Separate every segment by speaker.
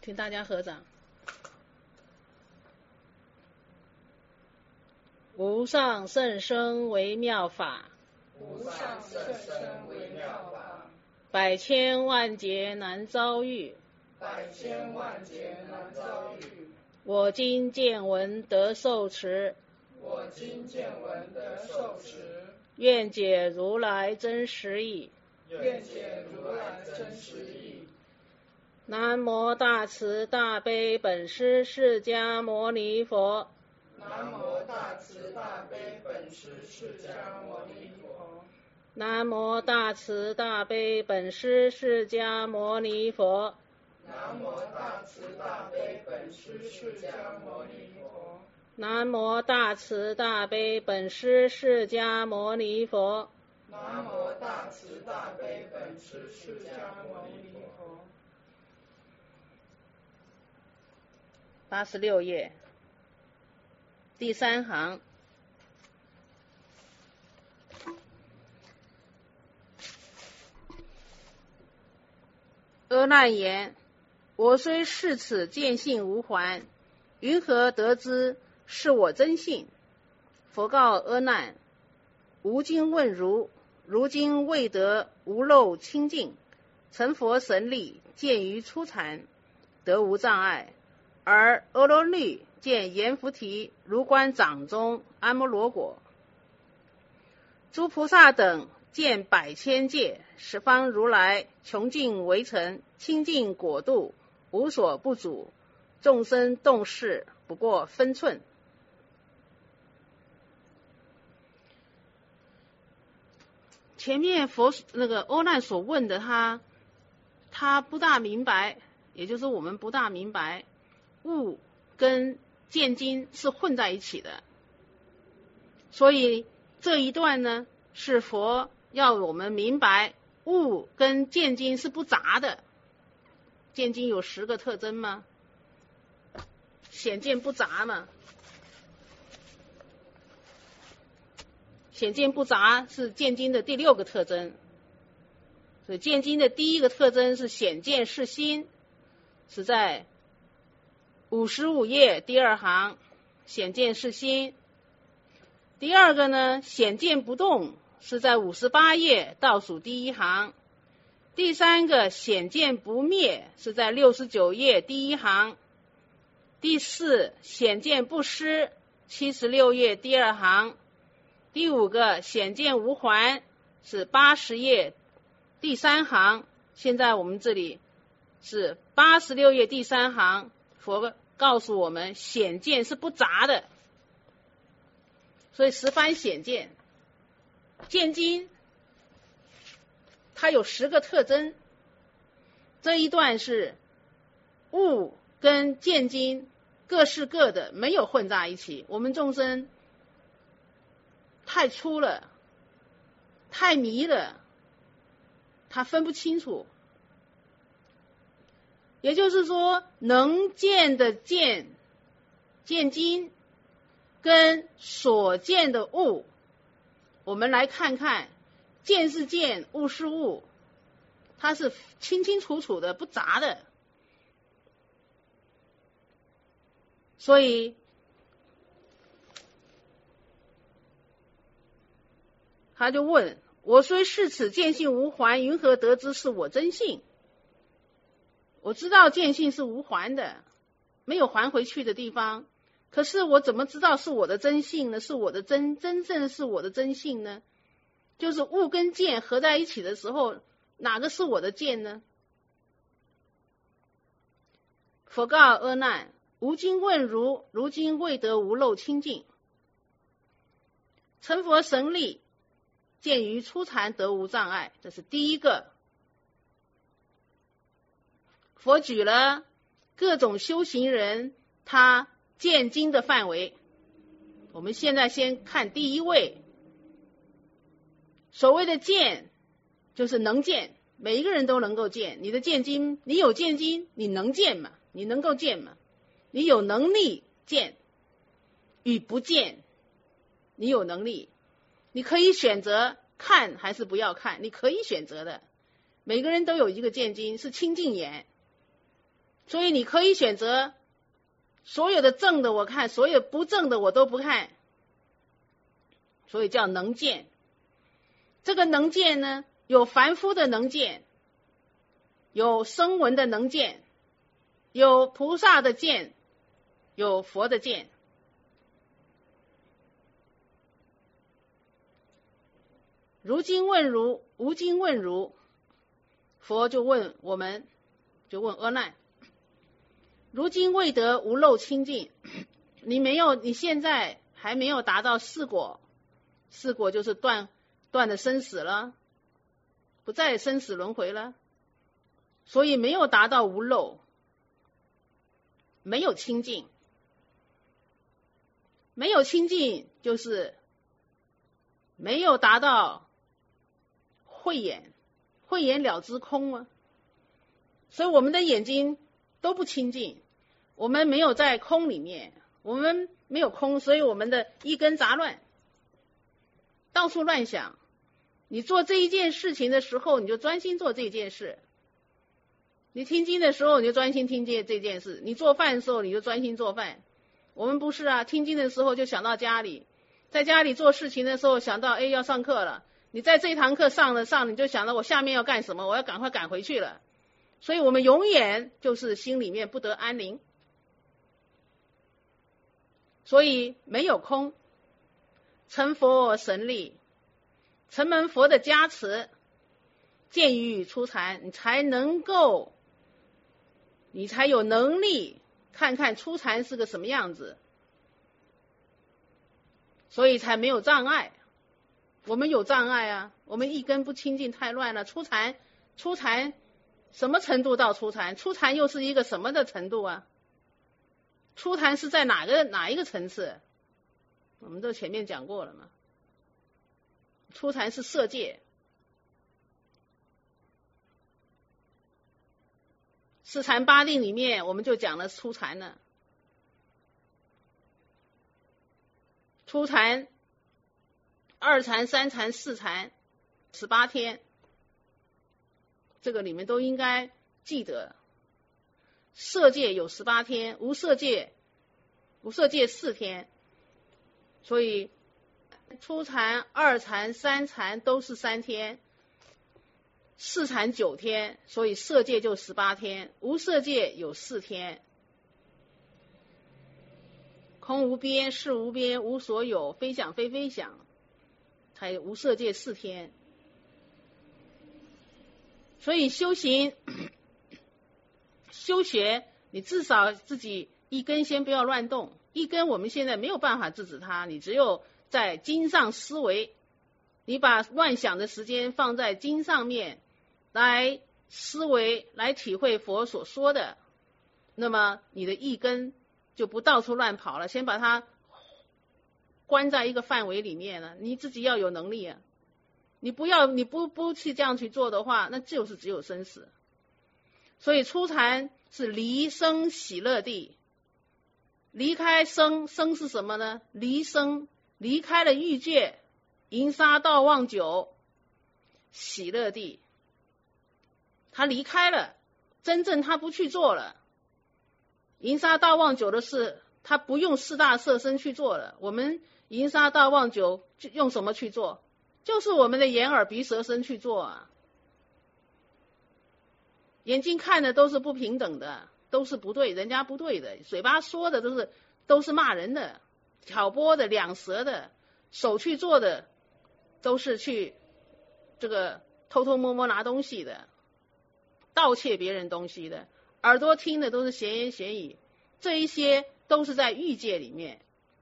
Speaker 1: 请大家合掌。无上甚深微妙法，
Speaker 2: 无上甚深微妙法，
Speaker 1: 百千万劫难遭遇，
Speaker 2: 百千万劫难遭遇。
Speaker 1: 我今见闻得受持，
Speaker 2: 我今见闻得受持，
Speaker 1: 愿解如来真实义。
Speaker 2: 愿解如来真实义。
Speaker 1: 南无大慈大悲本师释迦牟尼佛。
Speaker 2: 南无大慈大悲本师释迦牟尼佛。
Speaker 1: 南无大慈大悲本师释迦牟尼佛。
Speaker 2: 南无大慈大悲本师释迦牟尼佛。
Speaker 1: 南无大慈大悲本师释迦牟尼佛。
Speaker 2: 南无大慈大悲本师释迦牟尼佛。
Speaker 1: 86页，第3行。阿难言：我虽视此见性无还，云何得知是我真性？佛告阿难：吾今问如，如今未得无漏清净，成佛神力，见于初禅，得无障碍。而阿罗律见阎浮提如观掌中阿摩罗果，诸菩萨等见百千界，十方如来穷尽围城，清净果度，无所不主，众生动事不过分寸。前面阿难所问的他不大明白，也就是我们不大明白悟跟见经是混在一起的，所以这一段呢是佛要我们明白悟跟见经是不杂的。见经有10个特征吗？显见不杂嘛，显见不杂是见经的第6个特征。所以见经的第1个特征是显见是心，是在55页第2行，显见是心。第2个呢，显见不动，是在58页倒数第1行。第3个显见不灭，是在69页第1行。第4显见不失，76页第2行。第5个显见无还，是80页第3行。现在我们这里是86页第3行，佛告诉我们显见是不杂的，所以十番显见。见经它有10个特征，这一段是悟跟见经各是各的，没有混在一起。我们众生太粗了，太迷了，他分不清楚。也就是说，能见的见经跟所见的悟，我们来看看，见是见，悟是悟，它是清清楚楚的，不杂的。所以他就问：我虽视此见性无还，云何得知是我真性？我知道见性是无还的，没有还回去的地方，可是我怎么知道是我的真性呢？是我的真正是我的真性呢？就是悟跟见合在一起的时候，哪个是我的见呢？佛告阿难：吾今问如，如今未得无漏清净，成佛神力，见于初禅，得无障碍。这是第1个。佛举了各种修行人他见经的范围。我们现在先看第1位。所谓的见就是能见，每一个人都能够见。你的见经，你有见经，你能见吗？你能够见吗？你有能力见与不见，你有能力，你可以选择看还是不要看，你可以选择的。每个人都有一个见经，是清净眼， 所以你可以选择所有的正的我看，所有不正的我都不看，所以叫能见。这个能见呢，有凡夫的能见，有声闻的能见，有菩萨的见，有佛的见。如今问如，无今问如，佛就问我们，就问阿难，如今未得无漏清净，你现在还没有达到四果，四果就是断了生死了，不再生死轮回了，所以没有达到无漏，没有清净。没有清净就是没有达到慧眼，慧眼了知空啊。所以我们的眼睛都不清净，我们没有在空里面，我们没有空，所以我们的一根杂乱，到处乱想。你做这一件事情的时候，你就专心做这件事；你听经的时候，你就专心听这件事；你做饭的时候，你就专心做饭。我们不是啊，听经的时候就想到家里，在家里做事情的时候想到要上课了，你在这一堂课上，你就想到我下面要干什么，我要赶快赶回去了。所以我们永远就是心里面不得安宁，所以没有空。成佛神力，承蒙佛的加持，见于初禅，你才有能力看看初禅是个什么样子，所以才没有障碍。我们有障碍啊，我们一根不清净太乱了。初禅什么程度到初禅？初禅又是一个什么的程度啊？初禅是在哪一个层次？我们都前面讲过了嘛。初禅是色界，四禅八定里面我们就讲了初禅了。初禅、二禅、三禅、四禅，18天，这个你们都应该记得。色界有18天，无色界4天，所以初禅、二禅、三禅都是3天，四禅9天，所以色界就18天，无色界有4天。空无边，事无边，无所有，非想非非想，才无色界4天。所以修行修学，你至少自己一根先不要乱动，一根我们现在没有办法制止它，你只有在经上思维，你把乱想的时间放在经上面来思维，来体会佛所说的，那么你的一根就不到处乱跑了，先把它关在一个范围里面了。你自己要有能力啊，你不去这样去做的话，那就是只有生死。所以初禅是离生喜乐地，离开生是什么呢？离生，离开了欲界，淫杀盗妄酒，喜乐地，他离开了，真正他不去做了。淫杀盗妄酒的事，他不用4大色身去做了。我们淫杀盗妄酒用什么去做？就是我们的眼耳鼻舌身去做啊。眼睛看的都是不平等的，都是不对，人家不对的，嘴巴说的都是骂人的，挑拨的，两舌的，手去做的都是去这个偷偷摸摸拿东西的，盗窃别人东西的，耳朵听的都是闲言闲语，这一些都是在欲界里面。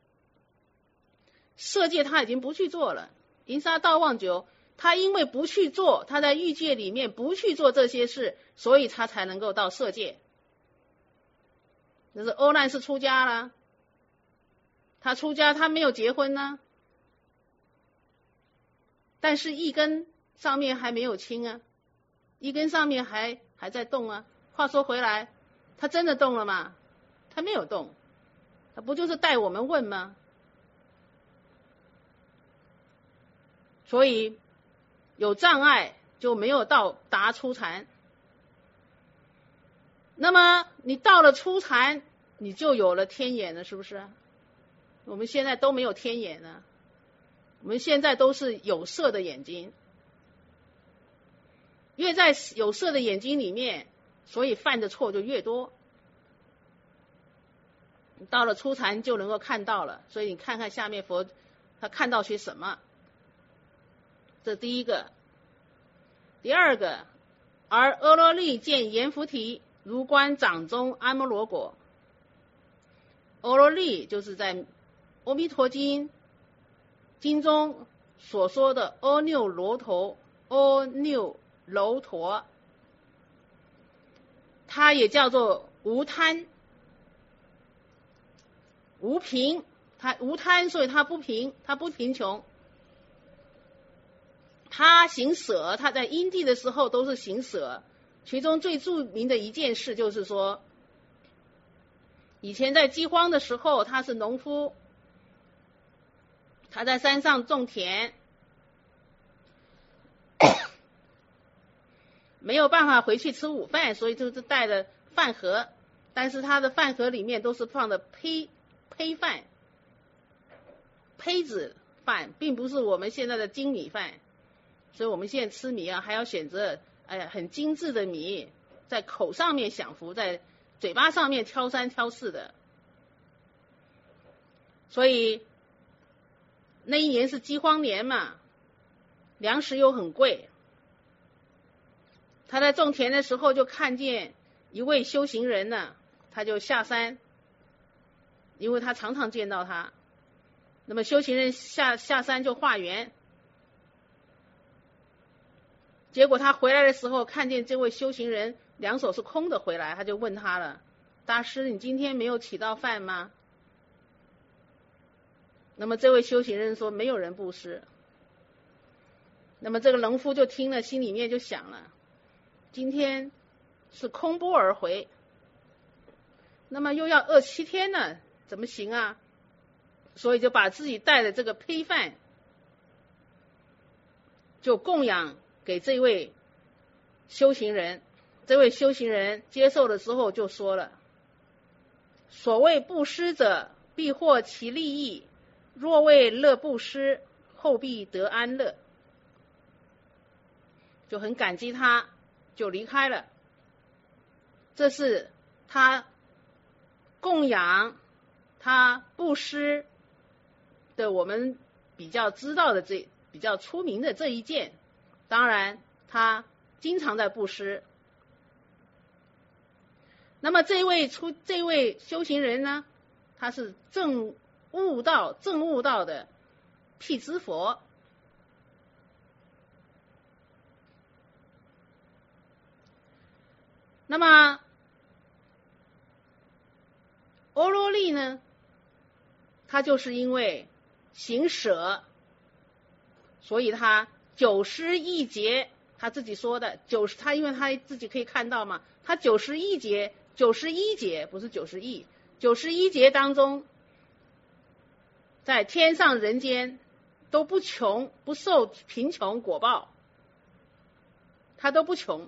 Speaker 1: 色界他已经不去做了，淫杀盗妄酒他因为不去做，他在欲界里面不去做这些事，所以他才能够到色界。就是阿难是出家了，他出家他没有结婚呢，但是一根上面还没有清啊，一根上面还在动啊。话说回来，他真的动了吗？他没有动，他不就是带我们问吗？所以有障碍就没有到达初禅。那么你到了初禅，你就有了天眼了，是不是？我们现在都没有天眼了，我们现在都是有色的眼睛。越在有色的眼睛里面，所以犯的错就越多。到了初禅就能够看到了，所以你看看下面佛他看到些什么。这第一个。第二个，而阿罗利见阎浮提如观掌中阿摩罗果。阿罗利就是在《阿弥陀经》经中所说的阿耨罗陀，阿耨楼陀，它也叫做无贪无贫，它无贪，所以它不贫，它不贫穷。他行舍，他在因地的时候都是行舍，其中最著名的一件事就是说，以前在饥荒的时候，他是农夫，他在山上种田，没有办法回去吃午饭，所以就是带着饭盒，但是他的饭盒里面都是放的胚饭，胚子饭，并不是我们现在的精米饭。所以我们现在吃米啊，还要选择很精致的米，在口上面享福，在嘴巴上面挑三挑四的。所以那一年是饥荒年嘛，粮食又很贵。他在种田的时候就看见一位修行人呢，他就下山，因为他常常见到他。那么修行人下山就化缘。结果他回来的时候，看见这位修行人两手是空的回来，他就问他了：大师，你今天没有起到饭吗？那么这位修行人说：没有人布施。那么这个农夫就听了，心里面就想了：今天是空钵而回，那么又要饿7天呢，怎么行啊？所以就把自己带的这个胚饭就供养给这位修行人。这位修行人接受的时候就说了：所谓布施者，必获其利益，若为乐布施，后必得安乐。就很感激他，就离开了。这是他供养，他布施的我们比较知道的比较出名的这一件。当然他经常在布施。那么这位修行人呢，他是证悟道的辟支佛。那么阿罗利呢，他就是因为行舍，所以他90亿劫，他自己说的他因为他自己可以看到嘛，他91劫不是90亿，91劫当中，在天上人间都不穷，不受贫穷果报，他都不穷。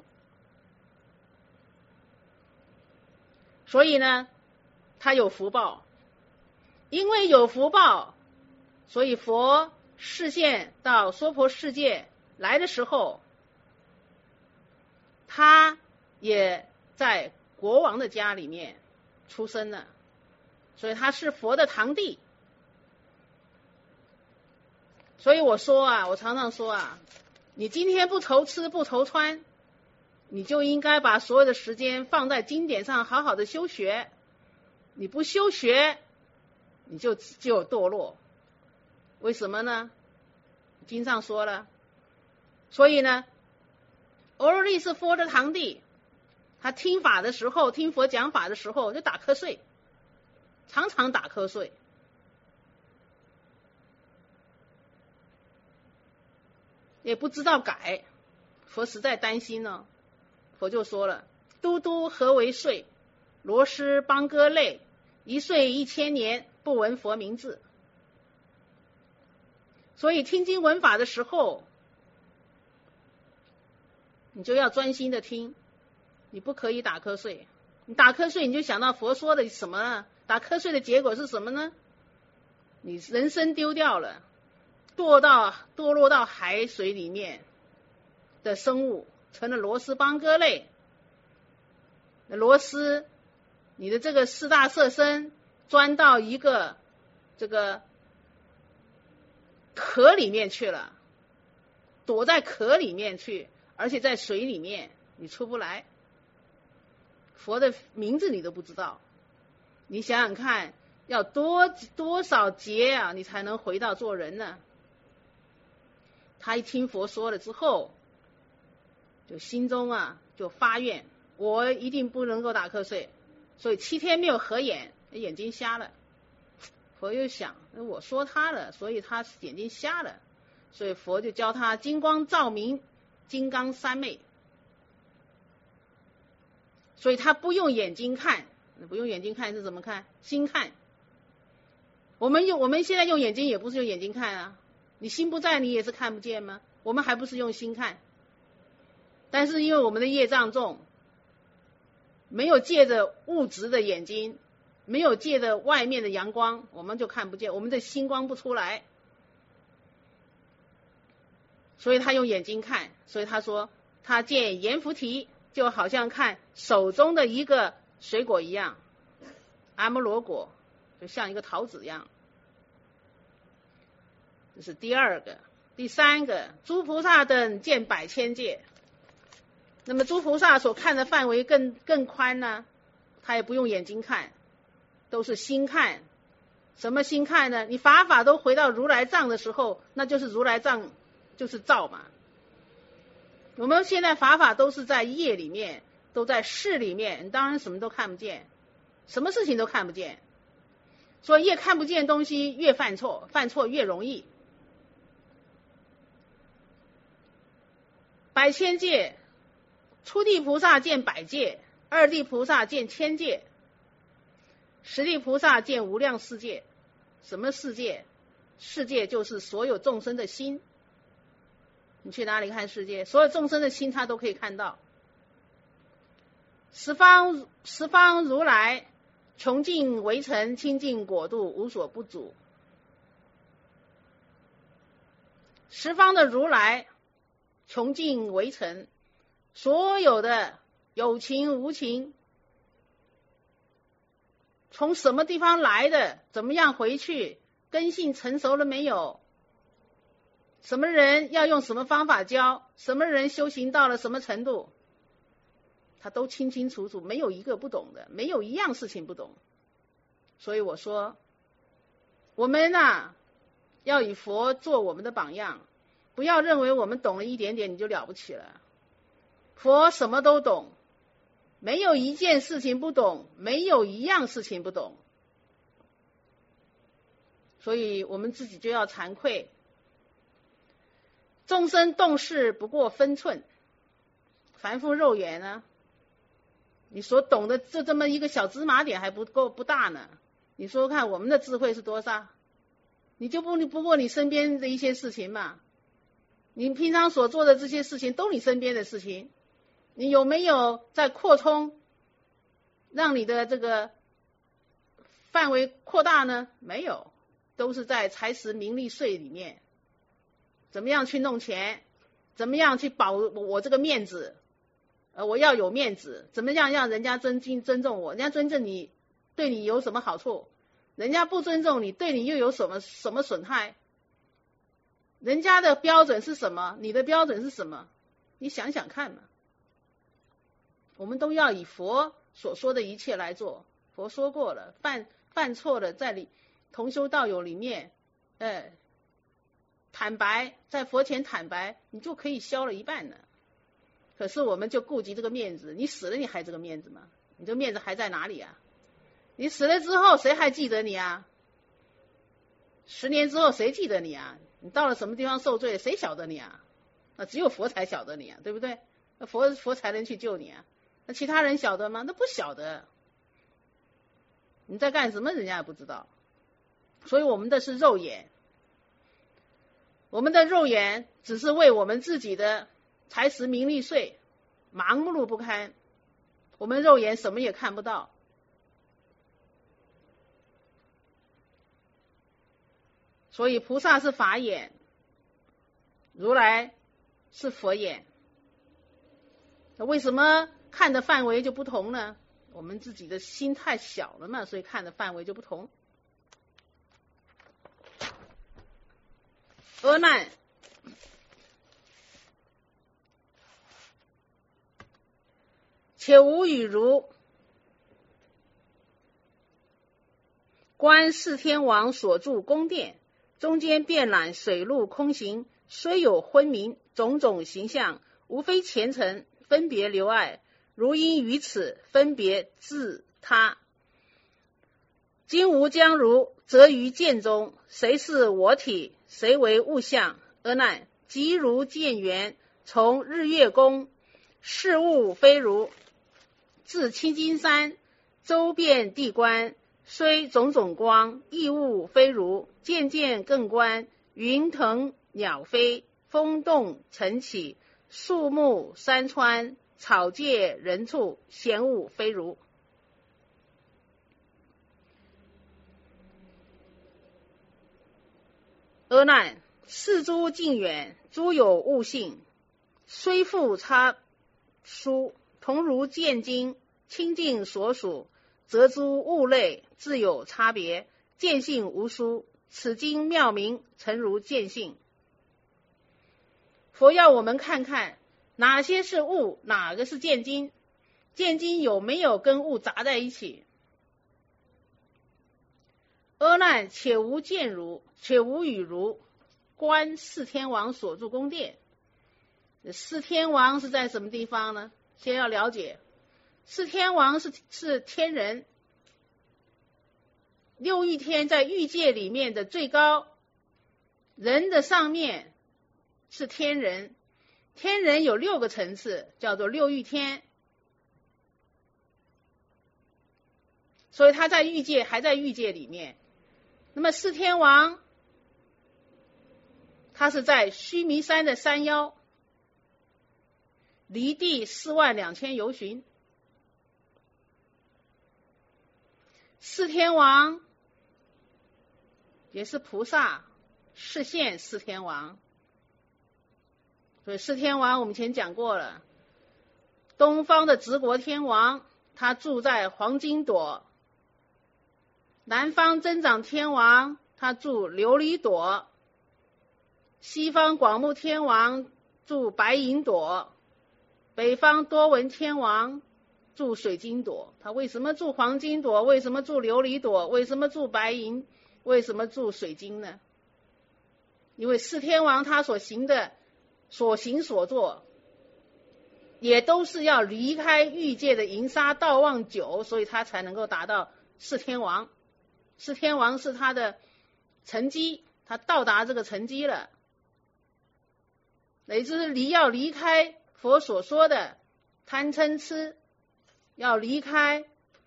Speaker 1: 所以呢，他有福报，因为有福报，所以佛示现到娑婆世界来的时候，他也在国王的家里面出生了，所以他是佛的堂弟。所以我常常说啊，你今天不愁吃不愁穿，你就应该把所有的时间放在经典上，好好的修学。你不修学，你就堕落。为什么呢？经上说了，所以呢，阿罗利是佛的堂弟，他听法的时候，听佛讲法的时候就打瞌睡，常常打瞌睡。也不知道改，佛实在担心呢。佛就说了：嘟嘟何为睡？螺蛳邦歌类，一睡1000年，不闻佛名字。所以听经闻法的时候，你就要专心的听，你不可以打瞌睡。 你打瞌睡你就想到佛说的什么呢？打瞌睡的结果是什么呢？你人生丢掉了，堕落到海水里面的生物，成了螺丝邦鸽类。螺丝，你的这个四大色身钻到一个这个壳里面去了，躲在壳里面去，而且在水里面你出不来。佛的名字你都不知道，你想想看，要多少劫啊，你才能回到做人呢？他一听佛说了之后，就心中啊就发愿，我一定不能够打瞌睡，所以7天没有合眼，眼睛瞎了。佛又想，我说他了，所以他眼睛瞎了，所以佛就教他金光照明，金刚三昧。所以他不用眼睛看，不用眼睛看是怎么看？心看。我们现在用眼睛也不是用眼睛看啊，你心不在你也是看不见吗？我们还不是用心看。但是因为我们的业障重，没有借着物质的眼睛，没有借着外面的阳光，我们就看不见，我们的心光不出来，所以他用眼睛看。所以他说他见阎浮提，就好像看手中的一个水果一样，阿摩罗果就像一个桃子一样。这是第二个。第三个，诸菩萨等见百千界。那么诸菩萨所看的范围更宽呢，他也不用眼睛看，都是心看。什么心看呢？你法都回到如来藏的时候，那就是如来藏就是照嘛。我们现在法都是在业里面，都在事里面，你当然什么都看不见，什么事情都看不见。所以越看不见东西越犯错，犯错越容易。百千界，初地菩萨见百界，二地菩萨见千界，十地菩萨见无量世界。什么世界？世界就是所有众生的心。你去哪里看世界？所有众生的心他都可以看到。十方如来，穷尽围城，清净果度，无所不主。十方的如来，穷尽围城，所有的有情无情，从什么地方来的，怎么样回去，根性成熟了没有，什么人要用什么方法教，什么人修行到了什么程度，他都清清楚楚，没有一个不懂的，没有一样事情不懂。所以我说，我们要以佛做我们的榜样，不要认为我们懂了一点点你就了不起了。佛什么都懂，没有一件事情不懂，没有一样事情不懂。所以我们自己就要惭愧。众生动事不过分寸，凡夫肉眼呢，你所懂的就这么一个小芝麻点还不大呢。你说看我们的智慧是多少？你就不过你身边的一些事情嘛，你平常所做的这些事情都你身边的事情，你有没有在扩充，让你的这个范围扩大呢？没有，都是在财食名利税里面。怎么样去弄钱？怎么样去保我这个面子？我要有面子，怎么样让人家尊重我？人家尊重你，对你有什么好处？人家不尊重你，对你又有什么损害？人家的标准是什么？你的标准是什么？你想想看嘛。我们都要以佛所说的一切来做。佛说过了，犯错了，在同修道友里面，坦白，在佛前坦白，你就可以消了一半了。可是我们就顾及这个面子，你死了你还这个面子吗？你这个面子还在哪里啊？你死了之后谁还记得你啊？10年之后谁记得你啊？你到了什么地方受罪，谁晓得你啊？那只有佛才晓得你啊，对不对？那佛才能去救你啊，那其他人晓得吗？那不晓得。你在干什么人家也不知道。所以我们的是肉眼，我们的肉眼只是为我们自己的财食名利税盲目不堪， 我们肉眼什么也看不到。所以菩萨是法眼，如来是佛眼。那为什么看的范围就不同呢？我们自己的心太小了嘛，所以看的范围就不同。阿难，且无与如观四天王所住宫殿，中间遍览水陆空行，虽有昏明，种种形象，无非前尘分别留爱，如因于此分别自他。今吾将如，则于见中，谁是我体？谁为物象？阿难，即如见缘，从日月宫，事物非如，自青金山，周遍地观，虽种种光，亦物非如，渐渐更观，云腾鸟飞，风动尘起，树木山川，草芥人畜，显物非如。阿难，是诸境远，诸有物性，虽复差殊，同如见经，清净所属，则诸物类自有差别，见性无殊。此经妙明，诚如见性。佛要我们看看哪些是物，哪个是见经，见经有没有跟物杂在一起。阿难，且无见如，且无与如，观四天王所住宫殿。四天王是在什么地方呢？先要了解，四天王是天人，六欲天在欲界里面的最高，人的上面是天人，天人有6个层次，叫做六欲天，所以他在欲界，还在欲界里面。那么四天王他是在须弥山的山腰，离地42000由旬。四天王也是菩萨示现四天王，所以四天王我们以前讲过了。东方的执国天王他住在黄金朵，南方增长天王他住琉璃朵，西方广目天王住白银朵，北方多闻天王住水晶朵。他为什么住黄金朵？为什么住琉璃朵？为什么住白银？为什么住水晶呢？因为四天王他所行的所行所作也都是要离开欲界的淫杀盗妄酒，所以他才能够达到四天王。四天王是他的成绩，他到达这个成绩了，也就是要离开佛所说的贪嗔痴，要离开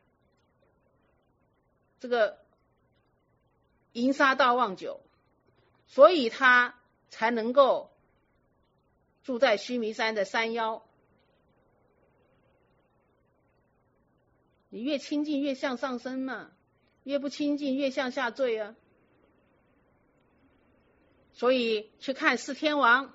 Speaker 1: 这个淫杀盗妄酒，所以他才能够住在须弥山的山腰。你越亲近越向上升嘛，越不亲近越向下坠啊。所以去看四天王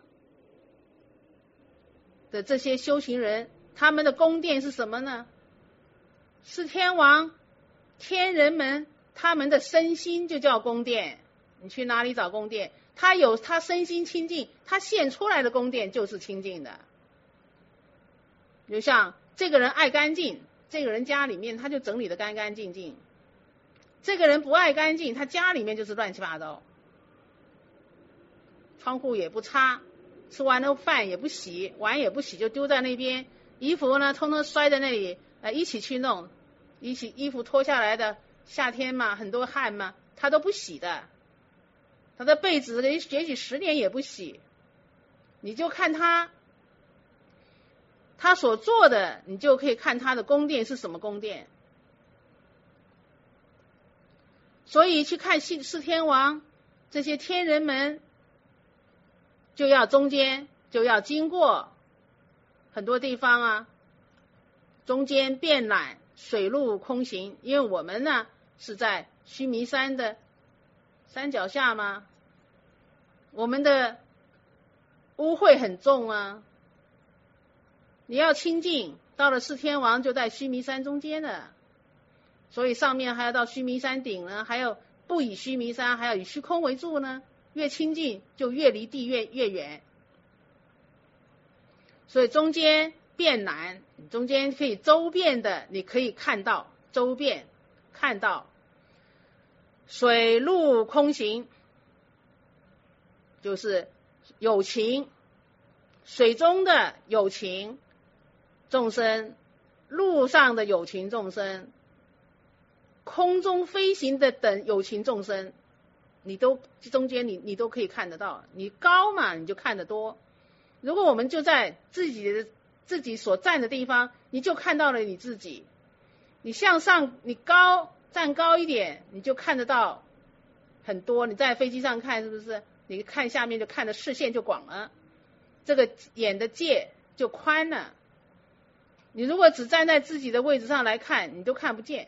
Speaker 1: 的这些修行人，他们的宫殿是什么呢？四天王天人们他们的身心就叫宫殿。你去哪里找宫殿？他身心清净，他现出来的宫殿就是清净的。就像这个人爱干净，这个人家里面他就整理得干干净净，这个人不爱干净，他家里面就是乱七八糟，窗户也不擦，吃完了饭也不洗，碗也不洗就丢在那边，衣服呢通通摔在那里，一起去弄，衣服脱下来的，夏天嘛很多汗嘛，他都不洗的，他的被子也许10年也不洗。你就看他所做的，你就可以看他的宫殿是什么宫殿。所以去看四天王这些天人们，中间就要经过很多地方啊， 中间遍览水陆空行，因为我们呢是在须弥山的山脚下嘛，我们的污秽很重啊，你要清净，到了四天王就在须弥山中间的，所以上面还要到须弥山顶呢，还有不以须弥山，还要以虚空为住呢，越清净就越离地越远，所以中间遍览，中间可以周遍的，你可以看到周遍看到水陆空行，就是有情，水中的有情众生，路上的有情众生，空中飞行的等有情众生，你都中间你都可以看得到。你高嘛，你就看得多。如果我们就在自己所站的地方，你就看到了你自己。你向上，你站高一点，你就看得到很多。你在飞机上看，是不是？你看下面就看的视线就广了，这个眼的界就宽了。你如果只站在自己的位置上来看，你都看不见。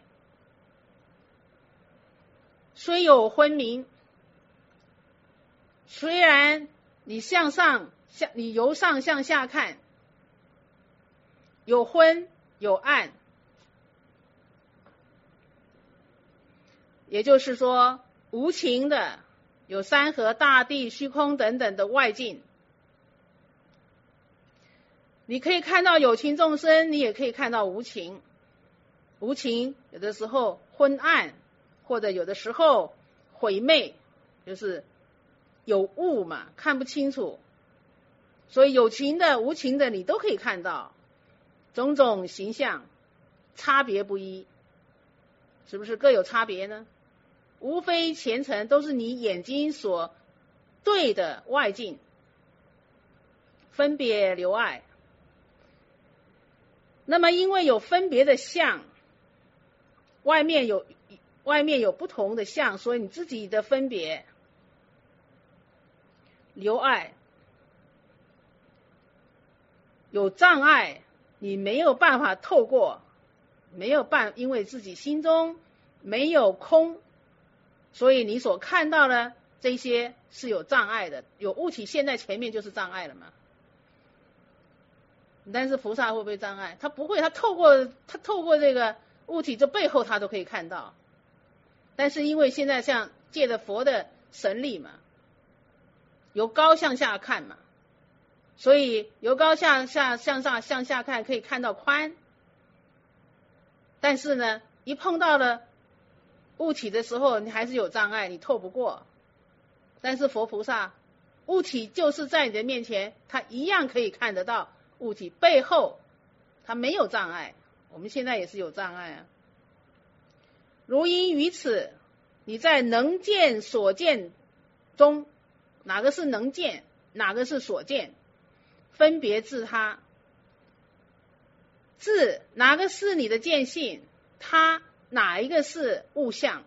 Speaker 1: 虽有昏明，虽然你你由上向下看，有昏有暗，也就是说无情的有山河大地虚空等等的外境，你可以看到有情众生，你也可以看到无情。无情有的时候昏暗，或者有的时候晦昧，就是有雾嘛，看不清楚。所以有情的无情的你都可以看到，种种形象差别不一，是不是各有差别呢？无非前尘都是你眼睛所对的外境，分别留爱。那么因为有分别的相，外面有不同的相，所以你自己的分别留爱有障碍，你没有办法透过，因为自己心中没有空，所以你所看到的这些是有障碍的，有物体现在前面就是障碍了嘛。但是菩萨会不会障碍？他不会，他透过这个物体这背后他都可以看到。但是因为现在像借着佛的神力嘛，由高向下看嘛，所以由高向下看可以看到宽，但是呢一碰到了物体的时候你还是有障碍，你透不过。但是佛菩萨物体就是在你的面前，他一样可以看得到物体背后，他没有障碍。我们现在也是有障碍啊。如因于此，你在能见所见中，哪个是能见，哪个是所见，分别自他，自哪个是你的见性，他哪一个是物象，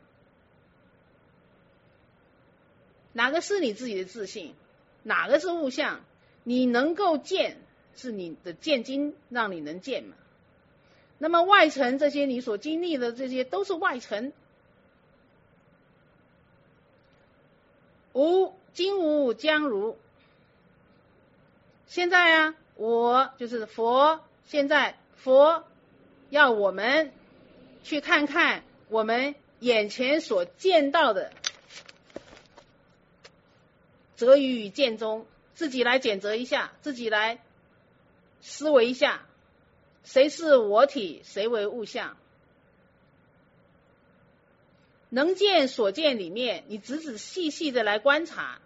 Speaker 1: 哪个是你自己的自性，哪个是物象，你能够见是你的见经让你能见嘛。那么外尘这些你所经历的这些都是外尘，今无将如。现在啊，我就是佛，现在佛要我们去看看我们眼前所见到的，择于见中，自己来检择一下，自己来思维一下，谁是我体，谁为物象。能见所见里面，你仔仔细细的来观察，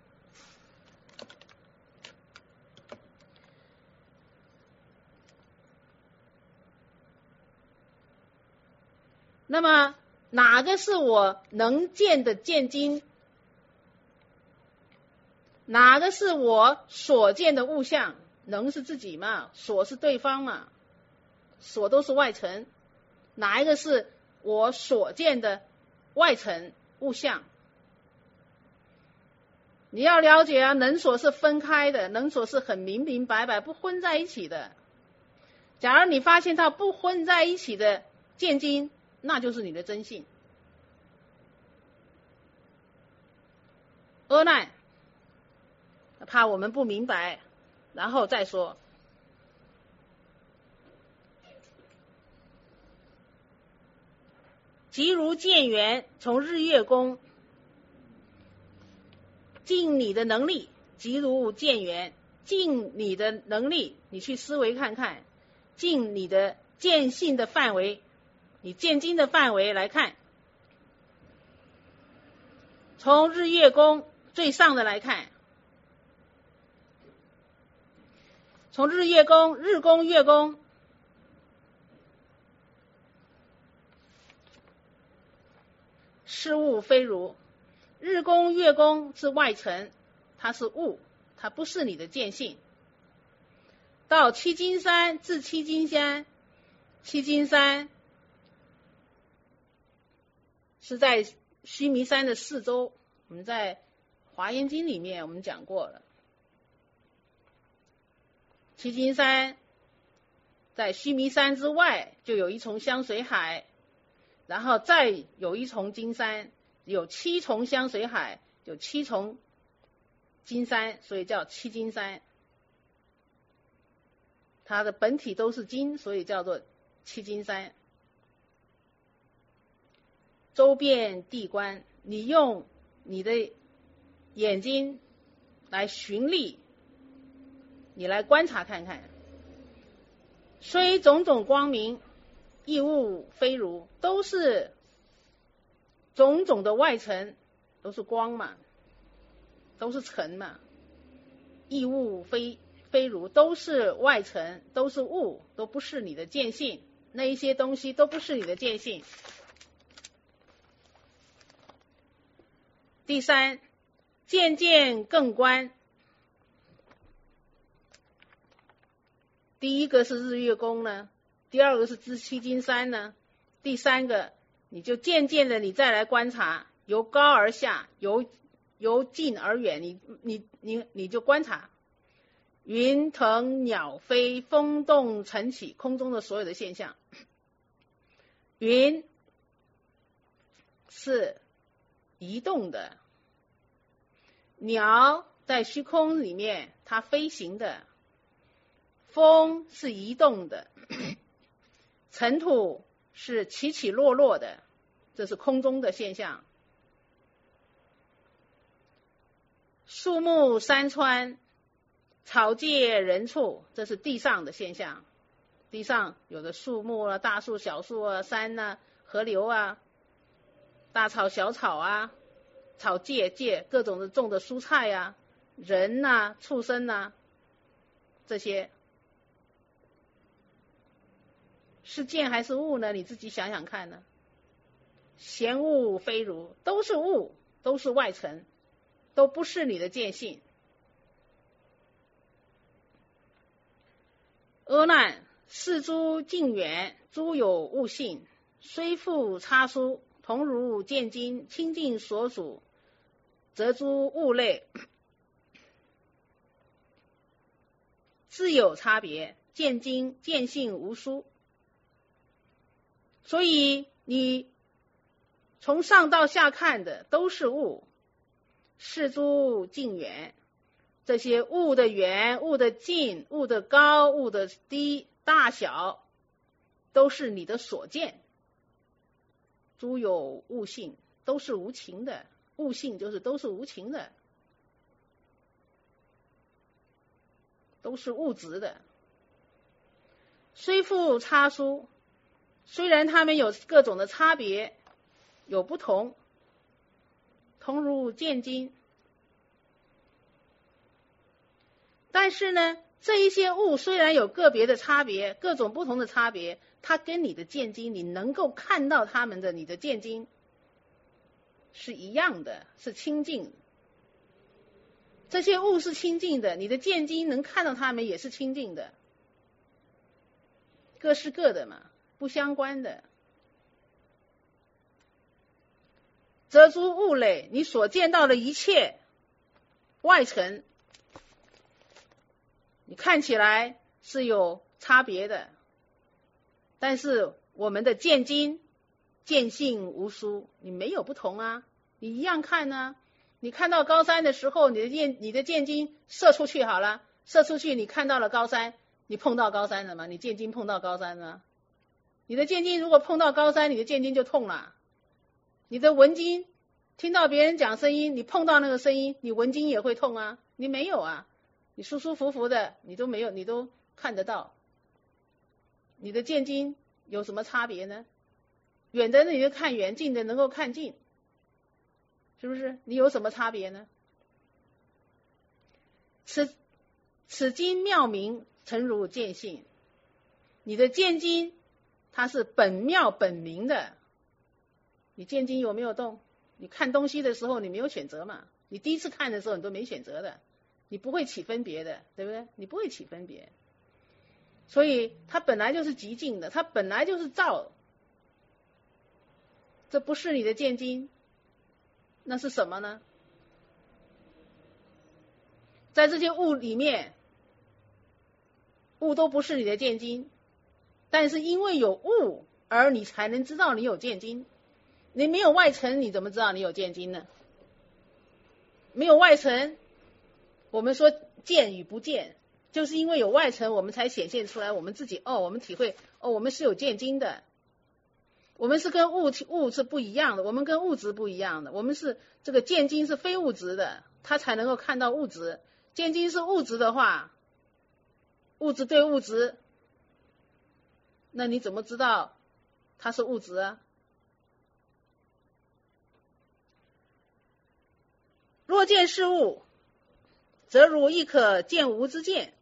Speaker 1: 那么哪个是我能见的见经，哪个是我所见的物象？能是自己嘛，所是对方嘛，所都是外尘，哪一个是我所见的外尘物象？你要了解啊，能所是分开的，能所是很明明白白不混在一起的。 假如你发现它不混在一起的见精，那就是你的真性。阿难，怕我们不明白，然后再说。即如见缘，从日月宫，尽你的能力，即如见缘，尽你的能力，你去思维看看，尽你的见性的范围，你见精的范围来看。从日月宫最上的来看，从日月宫、日宫、月宫，是物非如。日宫、月宫是外层，它是物，它不是你的见性。到七金山至七金山，七金山是在须弥山的四周，我们在华严经里面我们讲过了。七金山在须弥山之外就有一重香水海，然后再有一重金山，有7重香水海，有7重金山，所以叫七金山。它的本体都是金，所以叫做七金山。周遍地观，你用你的眼睛来寻觅，你来观察看看。虽种种光明，亦物非如，都是种种的外层，都是光嘛，都是尘嘛，亦物非如，都是外层，都是物，都不是你的见性，那一些东西都不是你的见性。第三，渐渐更观。第一个是日月宫呢，第二个是七金山呢，第三个你就渐渐的你再来观察，由高而下，由近而远，你就观察云腾鸟飞，风动尘起，空中的所有的现象。云是移动的，鸟在虚空里面它飞行的，风是移动的，尘土是起起落落的，这是空中的现象。树木山川草芥人畜，这是地上的现象。地上有的树木啊，大树小树啊，山啊，河流啊，大草小草啊，草芥各种的种的蔬菜啊，人啊，畜生啊，这些是见还是物呢？你自己想想看呢。闲物非如，都是物，都是外层，都不是你的见性。阿难，是诸境远，诸有物性，虽复差殊，同如见精，清净所属，则诸物类自有差别，见精见性无殊。所以你从上到下看的都是物，是诸境远，这些物的远、物的近、物的高、物的低、大小，都是你的所见。诸有物性，都是无情的，物性就是都是无情的，都是物质的。虽复差殊，虽然它们有各种的差别，有不同，同如见精，但是呢，这一些物虽然有个别的差别，各种不同的差别，它跟你的见精，你能够看到它们的，你的见精是一样的，是清净。这些物是清净的，你的见精能看到它们也是清净的，各是各的嘛，不相关的。则诸物类，你所见到的一切外层，你看起来是有差别的， 但是我们的见精见性无殊，你没有不同啊，你一样看啊。你看到高山的时候，你的见精射出去好了，射出去你看到了高山，你碰到高山了吗？你见精碰到高山了吗？你的见精如果碰到高山，你的见精就痛了。你的闻精听到别人讲声音，你碰到那个声音，你闻精也会痛啊，你没有啊，你舒舒服服的，你都没有，你都看得到。你的见精有什么差别呢？远的你就看远，近的能够看近，是不是？你有什么差别呢？此精妙明，诚如见性。你的见精它是本妙本明的，你见精有没有动？你看东西的时候你没有选择嘛，你第一次看的时候你都没选择的，你不会起分别的，对不对？你不会起分别，所以它本来就是极静的，它本来就是照，这不是你的见精，那是什么呢？在这些物里面，物都不是你的见精，但是因为有物而你才能知道你有见精。你没有外尘，你怎么知道你有见精呢？没有外尘，我们说见与不见，就是因为有外尘，我们才显现出来我们自己我们体会我们是有见精的。我们是跟物是不一样的，我们跟物质不一样的，我们是这个见精是非物质的，它才能够看到物质。见精是物质的话，物质对物质，那你怎么知道它是物质啊？若见事物，则如亦可见无之见。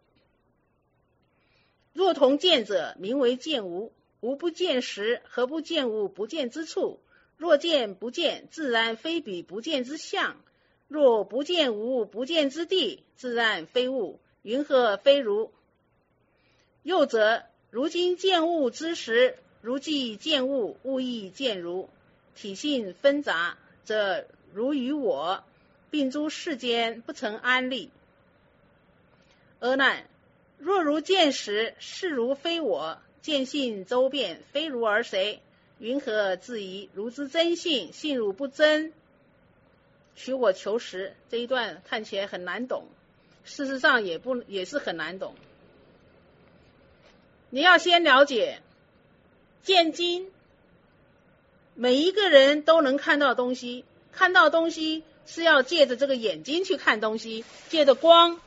Speaker 1: 若同见者，名为见无。无不见时，何不见无不见之处？若见不见，自然非彼不见之相。若不见无不见之地，自然非物。云何非如？又则，如今见物之时，如既见物，物亦见如。体性纷杂，则如与我，并诸世间不曾安立。阿难，若如见时，是如非我，见性周遍，非如而谁？云何自疑？如之真性，性汝不真，取我求实。这一段看起来很难懂，事实上也是很难懂。你要先了解见精，每一个人都能看到东西，看到东西是要借着这个眼睛去看东西，借着光，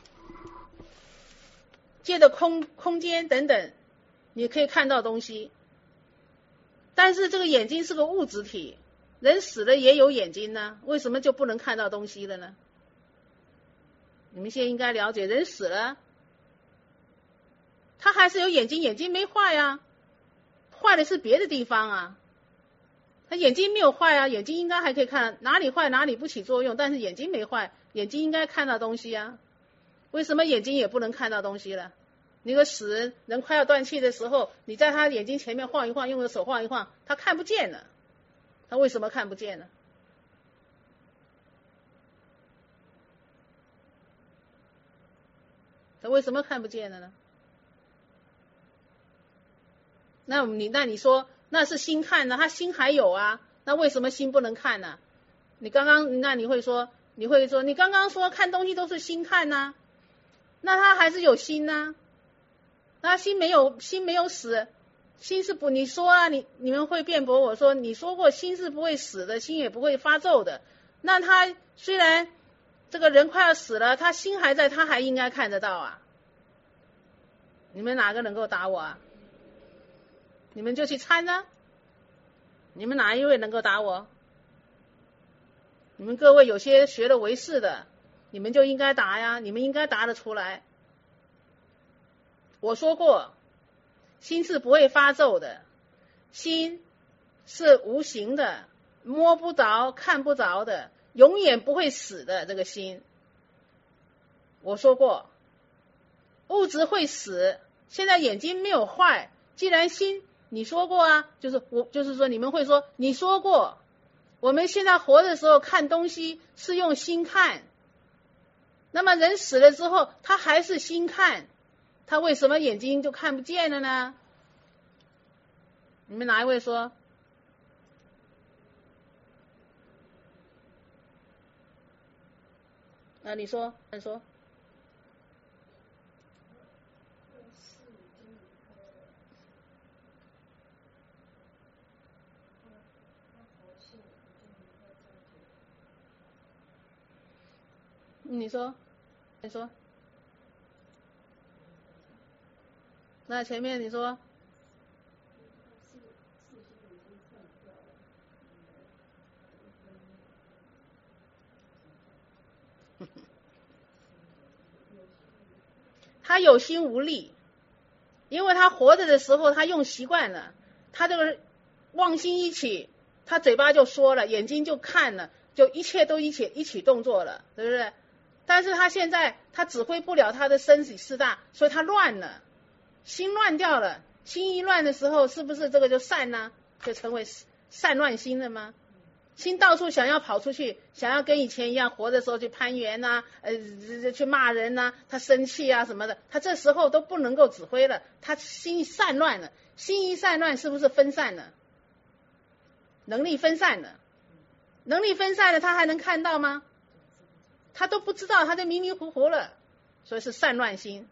Speaker 1: 借着空间等等，你可以看到东西。但是这个眼睛是个物质体，人死了也有眼睛呢，为什么就不能看到东西了呢？你们现在应该了解，人死了他还是有眼睛，眼睛没坏啊，坏的是别的地方啊。他眼睛没有坏啊，眼睛应该还可以看，哪里坏哪里不起作用，但是眼睛没坏，眼睛应该看到东西啊。为什么眼睛也不能看到东西了？那个死人快要断气的时候，你在他眼睛前面晃一晃，用手晃一晃，他看不见了。他为什么看不见呢？他为什么看不见了呢？那你说那是心看呢？他心还有啊，那为什么心不能看呢？你会说你刚刚说看东西都是心看呢，那他还是有心呢。那心没有死，心是不，你说啊，你们会辩驳我说，你说过心是不会死的，心也不会发皱的。那他虽然这个人快要死了，他心还在，他还应该看得到啊。你们哪个能够打我啊？你们就去参啊，你们哪一位能够打我？你们各位有些学了唯识的，你们就应该答呀，你们应该答得出来。我说过，心是不会发皱的，心是无形的，摸不着看不着的，永远不会死的。这个心我说过，物质会死，现在眼睛没有坏，既然心你说过啊，就是说你们会说你说过，我们现在活的时候看东西是用心看，那么人死了之后他还是心看，他为什么眼睛就看不见了呢？ 你们哪一位说？你说，你说。你说，你说。那前面你说。他有心无力，因为他活着的时候他用习惯了，他这个妄心一起，他嘴巴就说了，眼睛就看了，就一切都一起动作了，对不对？但是他现在他指挥不了他的身体四大，所以他乱了，心乱掉了。心一乱的时候，是不是这个就散呢？就成为散乱心了吗？心到处想要跑出去，想要跟以前一样活的时候去攀援啊，去骂人啊，他生气啊什么的，他这时候都不能够指挥了，他心散乱了，心一散乱是不是分散了？能力分散了，能力分散了，他还能看到吗？他都不知道，他就迷迷糊糊了，所以是散乱心，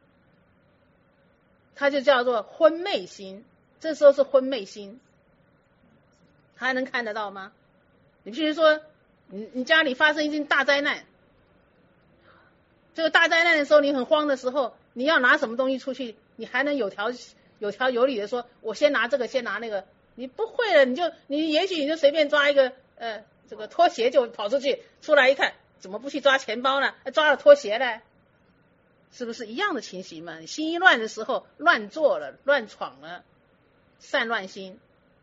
Speaker 1: 他就叫做昏昧心，这时候是昏昧心，他还能看得到吗？你譬如说，你家里发生一件大灾难，这个大灾难的时候，你很慌的时候，你要拿什么东西出去，你还能有条有理的说，我先拿这个，先拿那个，你不会了，你也许你就随便抓一个这个拖鞋就跑出去，出来一看，怎么不去抓钱包呢？抓了拖鞋呢？是不是一样的情形嘛？你心一乱的时候，乱做了，乱闯了，散乱心。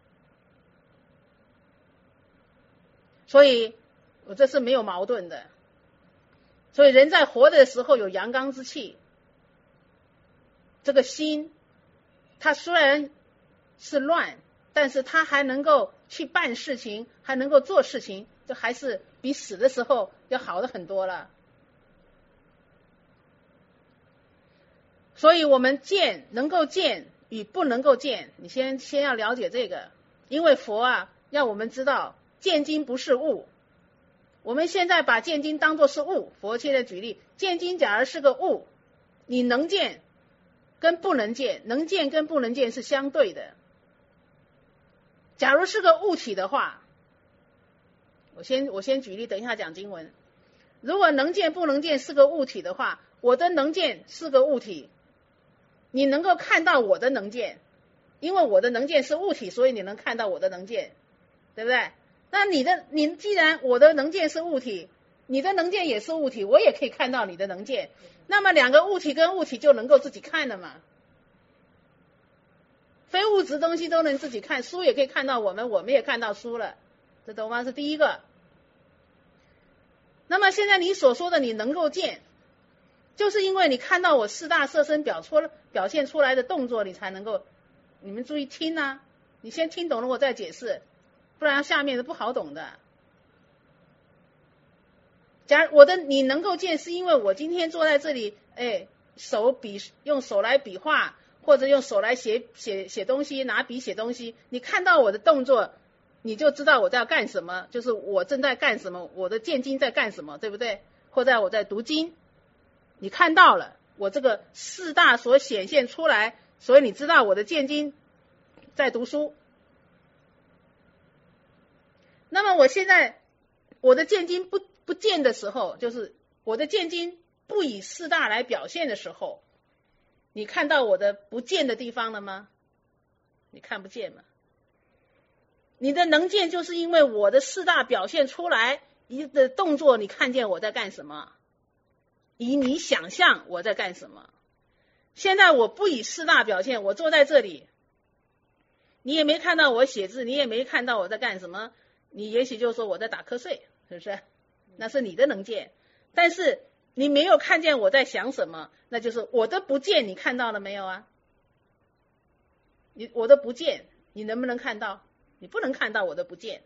Speaker 1: 所以我这是没有矛盾的，所以人在活的时候有阳刚之气，这个心它虽然是乱，但是它还能够去办事情，还能够做事情，这还是比死的时候要好的很多了。所以我们见能够见与不能够见，你先要了解这个，因为佛啊要我们知道见经不是物，我们现在把见经当作是物，佛现在举例，见经假如是个物，你能见跟不能见，能见跟不能见是相对的。假如是个物体的话，我先举例，等一下讲经文。如果能见不能见是个物体的话，我的能见是个物体，你能够看到我的能见，因为我的能见是物体，所以你能看到我的能见，对不对？那你既然我的能见是物体，你的能见也是物体，我也可以看到你的能见，那么两个物体跟物体就能够自己看了嘛。非物质东西都能自己看，书也可以看到我们也看到书了，这懂吗？是第一个。那么现在你所说的你能够见，就是因为你看到我四大色身表现出来的动作，你才能够，你们注意听啊，你先听懂了我再解释，不然下面的不好懂的。假如你能够见，是因为我今天坐在这里，用手来比划，或者用手来写东西，拿笔写东西，你看到我的动作，你就知道我在干什么，就是我正在干什么，我的见经在干什么，对不对？或者我在读经，你看到了我这个四大所显现出来，所以你知道我的见经在读书。那么我现在我的见经不见的时候，就是我的见经不以四大来表现的时候，你看到我的不见的地方了吗？你看不见嘛。你的能见就是因为我的四大表现出来一的动作，你看见我在干什么，以你想象我在干什么。现在我不以四大表现，我坐在这里，你也没看到我写字，你也没看到我在干什么，你也许就说我在打瞌睡，是不是？那是你的能见，但是你没有看见我在想什么，那就是我的不见，你看到了没有啊？我的不见，你能不能看到？你不能看到我的不见，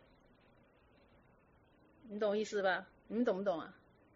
Speaker 1: 你懂意思吧？你们懂不懂啊？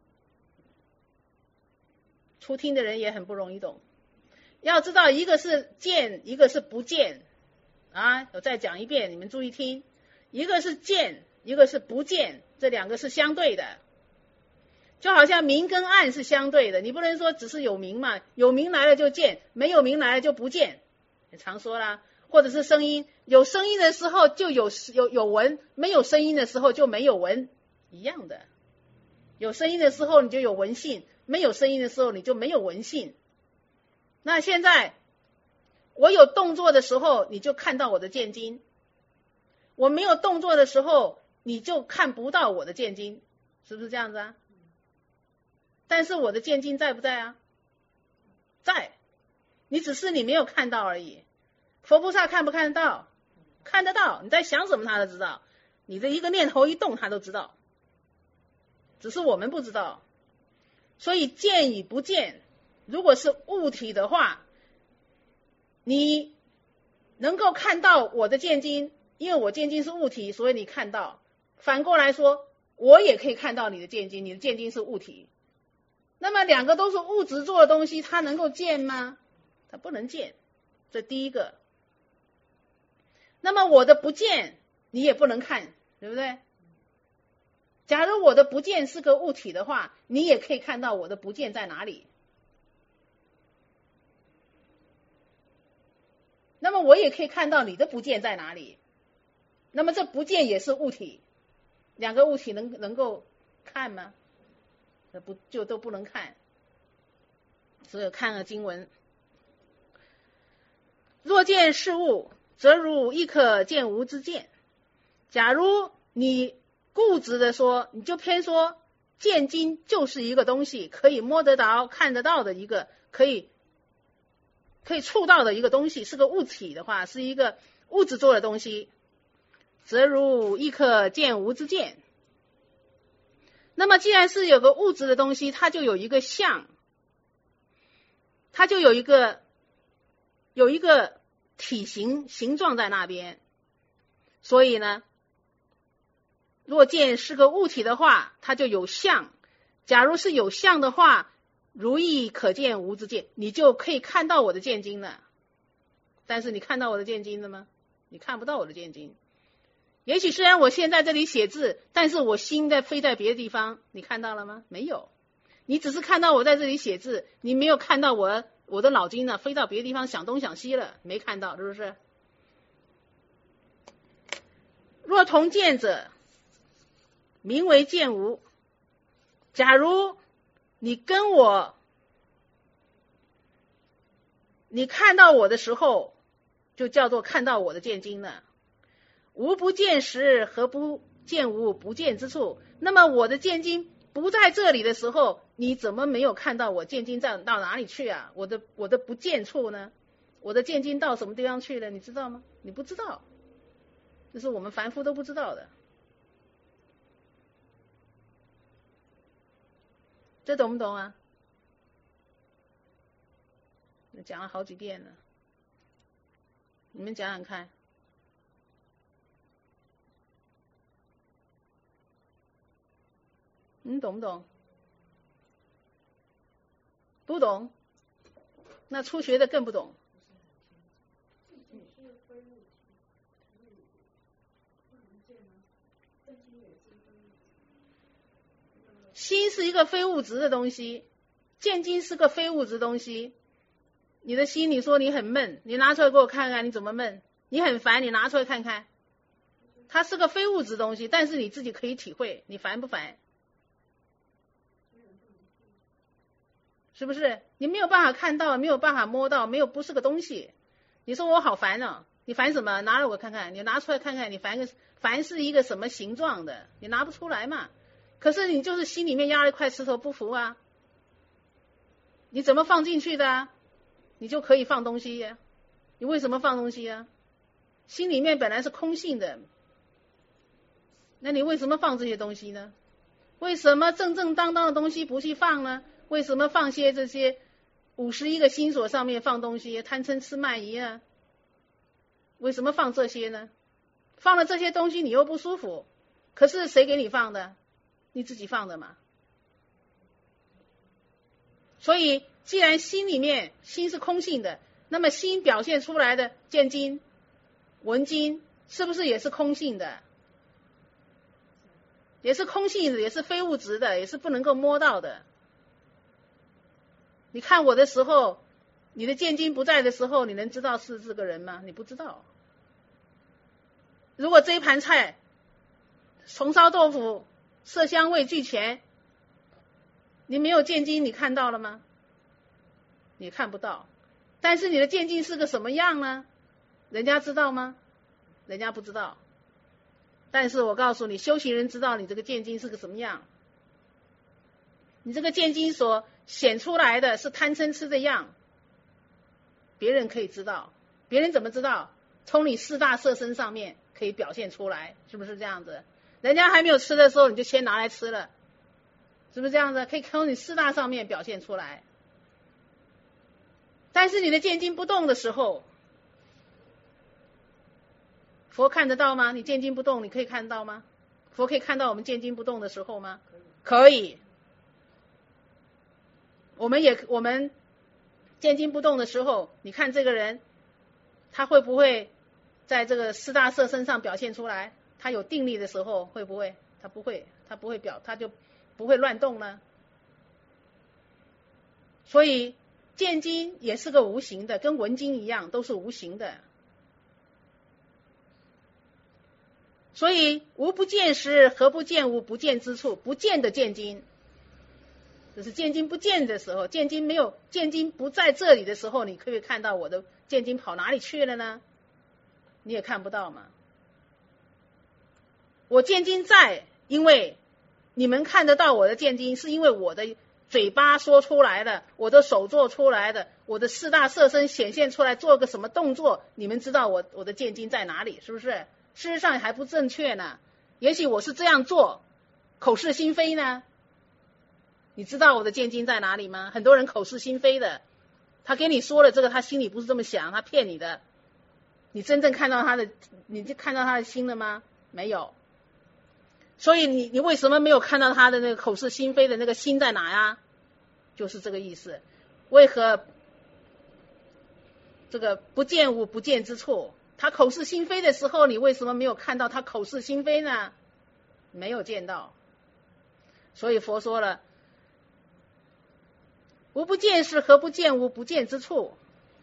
Speaker 1: 初听的人也很不容易懂，要知道一个是见，一个是不见， 啊，我再讲一遍，你们注意听，一个是见，一个是不见，这两个是相对的，就好像明跟暗是相对的，你不能说只是有明嘛，有明来了就见，没有明来了就不见，也常说啦，或者是声音，有声音的时候就有闻，没有声音的时候就没有闻，一样的，有声音的时候你就有闻性，没有声音的时候你就没有闻性。那现在我有动作的时候你就看到我的见精，我没有动作的时候你就看不到我的见精，是不是这样子啊？但是我的见精在不在啊？在，你只是你没有看到而已。佛菩萨看不看得到？看得到，你在想什么他都知道，你的一个念头一动他都知道，只是我们不知道。所以见与不见，如果是物体的话，你能够看到我的见精，因为我见精是物体，所以你看到。反过来说，我也可以看到你的见精，你的见精是物体。那么两个都是物质做的东西，它能够见吗？它不能见，这第一个。那么我的不见你也不能看，对不对？假如我的不见是个物体的话，你也可以看到我的不见在哪里。那么我也可以看到你的不见在哪里。那么这不见也是物体，两个物体能够看吗？不就都不能看。所以看了经文，若见事物，则如亦可见无之见。假如你固执的说，你就偏说见精就是一个东西，可以摸得到看得到的一个，可以触到的一个东西，是个物体的话，是一个物质做的东西，则如亦可见无之见。那么既然是有个物质的东西，它就有一个相，它就有一个体型形状在那边。所以呢，若见是个物体的话，它就有相。假如是有相的话，如亦可见无之见，你就可以看到我的见精了。但是你看到我的见精了吗？你看不到我的见精。也许虽然我现在这里写字，但是我心在飞在别的地方，你看到了吗？没有。你只是看到我在这里写字，你没有看到我的脑筋呢飞到别的地方想东想西了，没看到，是不是？若同见者，名为见无。假如你跟我，你看到我的时候，就叫做看到我的见精了。无不见时，何不见无不见之处？那么我的见精不在这里的时候，你怎么没有看到我见精到哪里去啊？我的不见处呢？我的见精到什么地方去了？你知道吗？你不知道，这是我们凡夫都不知道的。这懂不懂啊？讲了好几遍了，你们讲讲看。你懂不懂？不懂，那初学的更不懂。心是一个非物质的东西，见精是个非物质东西。你的心，你说你很闷，你拿出来给我看看，你怎么闷？你很烦，你拿出来看看。它是个非物质东西，但是你自己可以体会，你烦不烦？是不是？你没有办法看到，没有办法摸到，不是个东西。你说我好烦哦，你烦什么？拿来我看看，你拿出来看看，你烦是一个什么形状的？你拿不出来嘛。可是你就是心里面压了一块石头不服啊，你怎么放进去的啊？你就可以放东西呀。你为什么放东西啊？心里面本来是空性的，那你为什么放这些东西呢？为什么正正当当的东西不去放呢？为什么放些这些51个心所上面放东西，贪嗔痴慢疑啊？为什么放这些呢？放了这些东西你又不舒服，可是谁给你放的？你自己放的嘛。所以既然心里面心是空性的，那么心表现出来的见精闻经是不是也是空性的？也是空性的，也是非物质的，也是不能够摸到的。你看我的时候，你的见经不在的时候，你能知道是这个人吗？你不知道。如果这一盘菜红烧豆腐色香味俱全，你没有见经，你看到了吗？你看不到。但是你的见经是个什么样呢？人家知道吗？人家不知道。但是我告诉你，修行人知道你这个见经是个什么样。你这个见经所显出来的是贪嗔痴的样，别人可以知道。别人怎么知道？从你四大色身上面可以表现出来，是不是这样子？人家还没有吃的时候，你就先拿来吃了，是不是这样子？可以从你四大上面表现出来。但是你的见经不动的时候，佛看得到吗？你见经不动，你可以看到吗？佛可以看到我们见经不动的时候吗？可以。我们见经不动的时候，你看这个人，他会不会在这个四大色身上表现出来？他有定力的时候会不会？他不会，他就不会乱动呢。所以见经也是个无形的，跟闻经一样，都是无形的。所以无不见时，何不见无不见之处？不见的见经，就是见经不见的时候，见经不在这里的时候，你可以看到我的见经跑哪里去了呢？你也看不到嘛。我见经在，因为你们看得到我的见经，是因为我的嘴巴说出来的，我的手做出来的，我的四大色身显现出来，做个什么动作，你们知道我的见经在哪里，是不是？事实上还不正确呢。也许我是这样做，口是心非呢。你知道我的见经在哪里吗？很多人口是心非的，他给你说了这个，他心里不是这么想，他骗你的。你真正看到他的，你就看到他的心了吗？没有。所以你为什么没有看到他的那个口是心非的那个心在哪呀？就是这个意思。为何这个不见无不见之处？他口是心非的时候，你为什么没有看到他口是心非呢？没有见到。所以佛说了，无不见时，何不见无不见之处？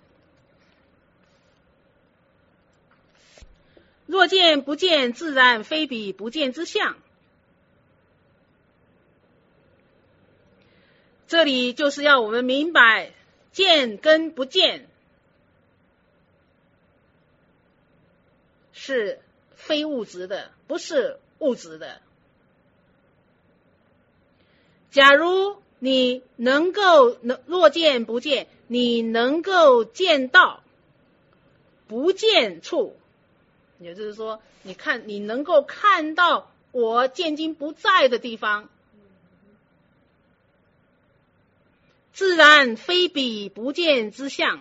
Speaker 1: 若见不见，自然非彼不见之相。这里就是要我们明白，见跟不见是非物质的，不是物质的。假如你若见不见，你能够见到不见处，也就是说，你能够看到我见经不在的地方，自然非彼不见之相。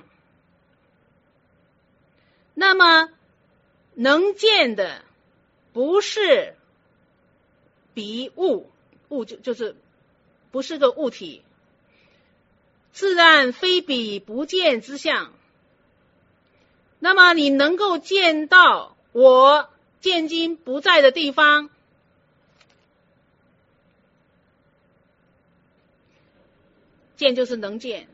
Speaker 1: 那么能见的不是彼物就是不是个物体，自然非彼不见之相。那么你能够见到我见经不在的地方，见就是能见。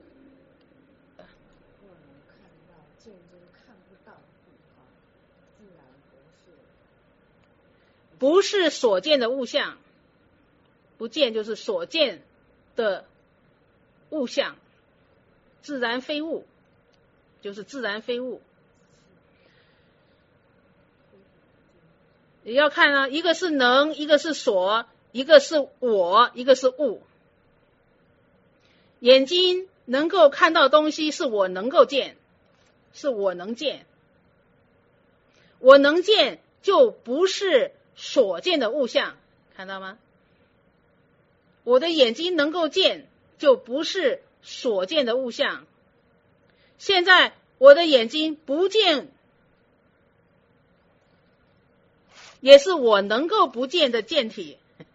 Speaker 1: 不是所见的物象，不见就是所见的物象，自然非物，就是自然非物。也要看啊，一个是能，一个是所，一个是我，一个是物。眼睛能够看到东西，是我能够见，是我能见。我能见就不是所见的物象，看到吗？我的眼睛能够见就不是所见的物象。现在我的眼睛不见，也是我能够不见的见体。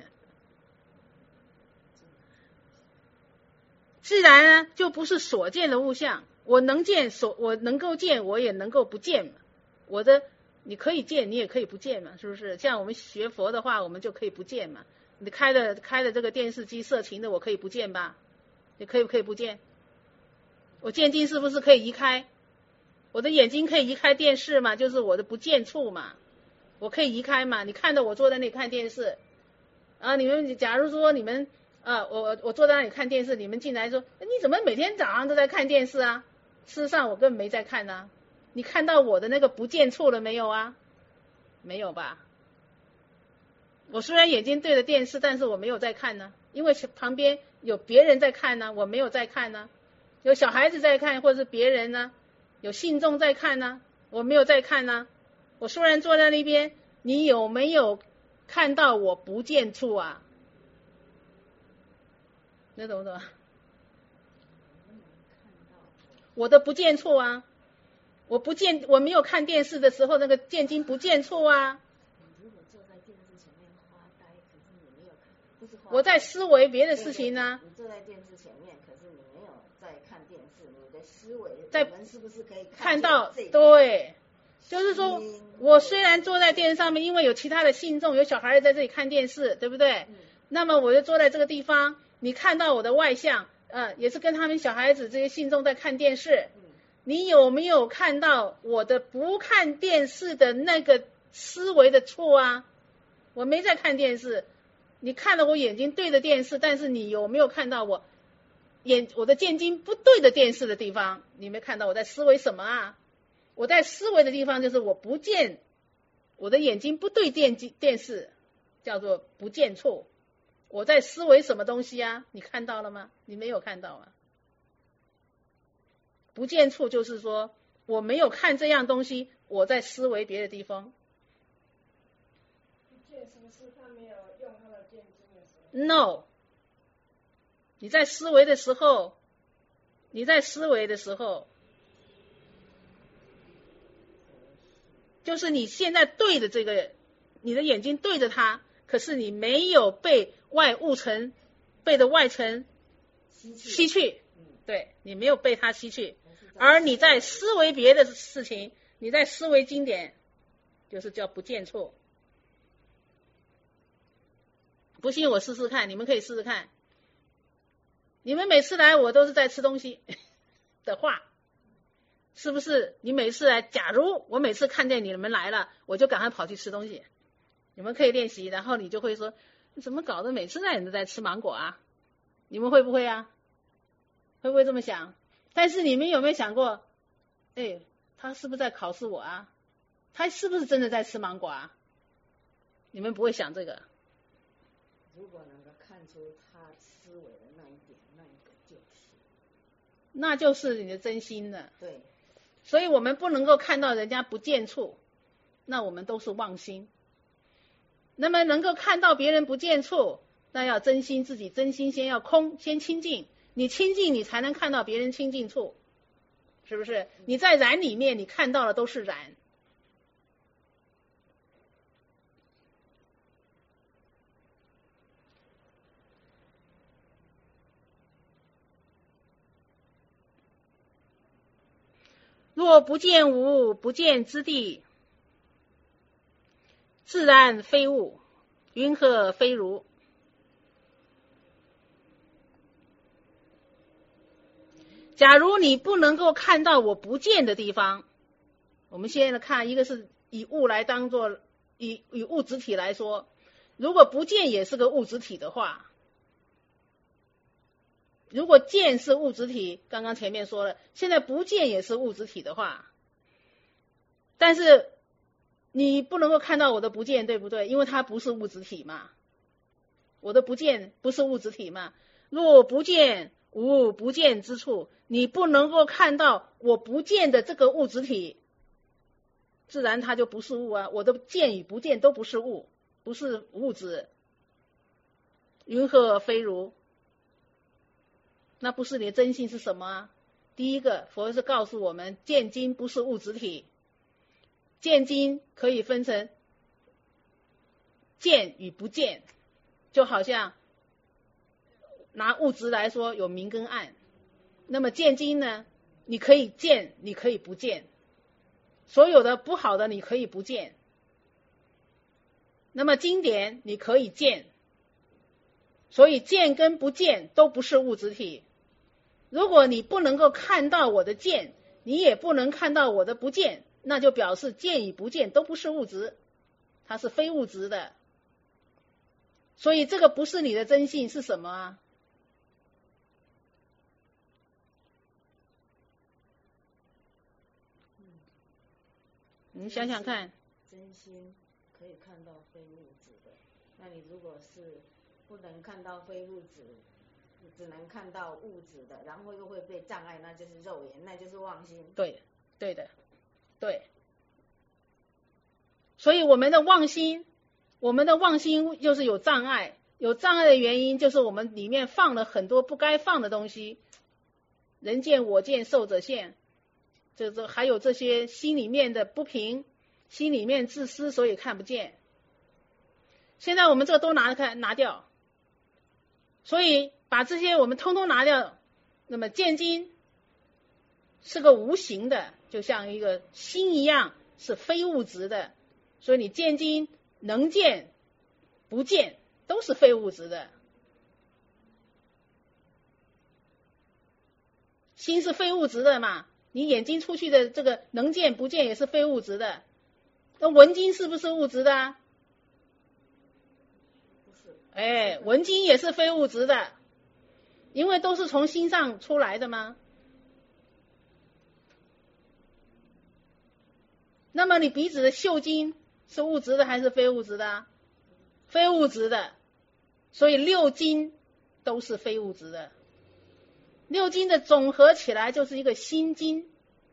Speaker 1: 自然呢，就不是所见的物象。我能见，我能够见，我也能够不见。 你可以见，你也可以不见嘛，是不是？像我们学佛的话，我们就可以不见嘛。你开的这个电视机色情的，我可以不见吧？你可以不见？我见经是不是可以移开？我的眼睛可以移开电视嘛？就是我的不见处嘛，我可以移开嘛？你看到我坐在那里看电视啊，你们假如说你们我坐在那里看电视，你们进来说你怎么每天早上都在看电视啊？事实上我根本没在看啊。你看到我的那个不见处了没有啊？没有吧？我虽然眼睛对着电视，但是我没有在看呢，因为旁边有别人在看呢，我没有在看呢。有小孩子在看，或者是别人呢，有信众在看呢，我没有在看呢。我虽然坐在那边，你有没有看到我不见处啊？你懂不懂？我的不见处啊，我没有看电视的时候，那个见经不见处啊。
Speaker 3: 如果坐在电视前面发呆，可是你没有看，不是
Speaker 1: 我在思维别的事情呢。
Speaker 3: 你坐在电视前面，可是你没有在看电视，你的思维，
Speaker 1: 在
Speaker 3: 我们是不是可以
Speaker 1: 看到？
Speaker 3: 这个
Speaker 1: 对，就是说我虽然坐在电视上面，因为有其他的信众，有小孩在这里看电视，对不对？那么我就坐在这个地方，你看到我的外相，也是跟他们小孩子这些信众在看电视。你有没有看到我的不看电视的那个思维的处啊？我没在看电视，你看了我眼睛对着电视，但是你有没有看到我的见经不对的电视的地方？你没看到我在思维什么啊？我在思维的地方就是我不见，我的眼睛不对电视，叫做不见处。我在思维什么东西啊？你看到了吗？你没有看到啊。不见处就是说我没有看这样东西，我在思维别的地方。
Speaker 2: 不见是不是他没有用他的见经的时候
Speaker 1: ？No， 你在思维的时候，就是你现在对着这个，你的眼睛对着它，可是你没有被的外层吸去，对，你没有被它吸去，而你在思维别的事情，你在思维经典，就是叫不见处。不信我试试看，你们可以试试看。你们每次来我都是在吃东西的话，是不是？你每次来，假如我每次看见你们来了，我就赶快跑去吃东西。你们可以练习，然后你就会说，你怎么搞得每次来你都在吃芒果啊？你们会不会啊？会不会这么想？但是你们有没有想过，他是不是在考试我啊？他是不是真的在吃芒果啊？你们不会想这个。
Speaker 3: 如果能够看出他思维的那一点，
Speaker 1: 那就是你的真心了。
Speaker 3: 对，
Speaker 1: 所以我们不能够看到人家不见处，那我们都是妄心。那么能够看到别人不见处，那要真心，自己真心先要空，先清净。你清净，你才能看到别人清净处，是不是？你在染里面，你看到的都是染。若不见无不见之地，自然非物，云何非如？假如你不能够看到我不见的地方，我们现在看，一个是以物来当做以物质体来说，如果不见也是个物质体的话，如果见是物质体，刚刚前面说了，现在不见也是物质体的话，但是你不能够看到我的不见，对不对？因为它不是物质体嘛，我的不见不是物质体嘛。若不见无不见之处，你不能够看到我不见的这个物质体，自然它就不是物啊。我的见与不见都不是物，不是物质。云何非如？那不是你的真心是什么啊？第一个，佛是告诉我们，见经不是物质体，见经可以分成见与不见，就好像拿物质来说，有明跟暗。那么见经呢，你可以见，你可以不见。 所有的不好的你可以不见，那么经典你可以见，所以见跟不见都不是物质体。如果你不能够看到我的见，你也不能看到我的不见，那就表示见与不见都不是物质，它是非物质的。所以这个不是你的真性是什么啊？你想想看，
Speaker 3: 真心可以看到非物质的，那你如果是不能看到非物质，你只能看到物质的，然后又会被障碍，那就是肉眼，那就是妄心。
Speaker 1: 对，对的，对。所以我们的妄心就是有障碍，有障碍的原因就是我们里面放了很多不该放的东西，人见我见受者现，这还有这些心里面的不平，心里面自私，所以看不见。现在我们这都拿掉，所以把这些我们通通拿掉，那么见经是个无形的，就像一个心一样，是非物质的。所以你见经能见不见都是非物质的，心是非物质的嘛，你眼睛出去的这个能见不见也是非物质的。那闻经是不是物质的啊？哎，闻经也是非物质的，因为都是从心上出来的嘛。那么你鼻子的嗅经是物质的还是非物质的啊？非物质的，所以六经都是非物质的。六经的总合起来就是一个心经，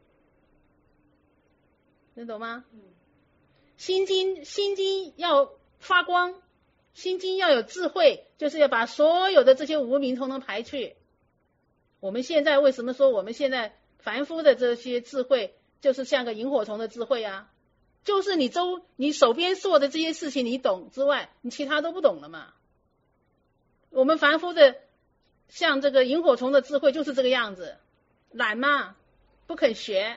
Speaker 1: 能懂吗？心经要发光，心经要有智慧，就是要把所有的这些无明统统排去。我们现在为什么说我们现在凡夫的这些智慧就是像个萤火虫的智慧啊？就是你手边做的这些事情你懂之外，你其他都不懂了嘛。我们凡夫的像这个萤火虫的智慧就是这个样子，懒嘛，不肯学，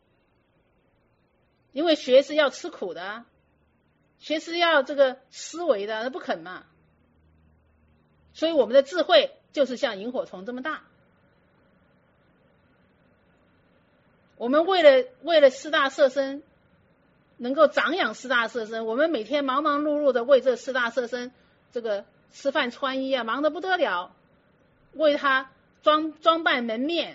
Speaker 1: 因为学是要吃苦的，学是要这个思维的，那不肯嘛。所以我们的智慧就是像萤火虫这么大。我们为了四大色身能够长养四大色身，我们每天忙忙碌碌的为这四大色身这个吃饭穿衣啊，忙得不得了，为他装扮门面，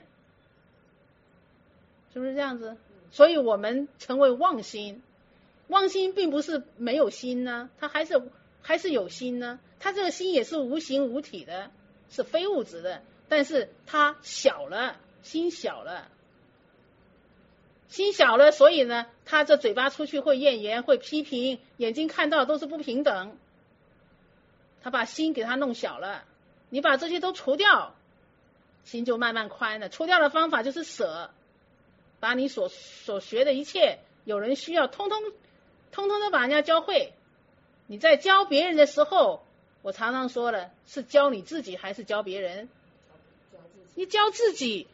Speaker 1: 是不是这样子？所以我们成为妄心。妄心并不是没有心呢，它还是有心呢，它这个心也是无形无体的，是非物质的，但是它小了，心小了，心小了，所以呢，他这嘴巴出去会怨言，会批评，眼睛看到都是不平等，他把心给他弄小了。你把这些都除掉，心就慢慢宽了。除掉的方法就是舍，把你所学的一切，有人需要，通通的把人家教会。你在教别人的时候，我常常说了，是教你自己还是教别人？你教自己，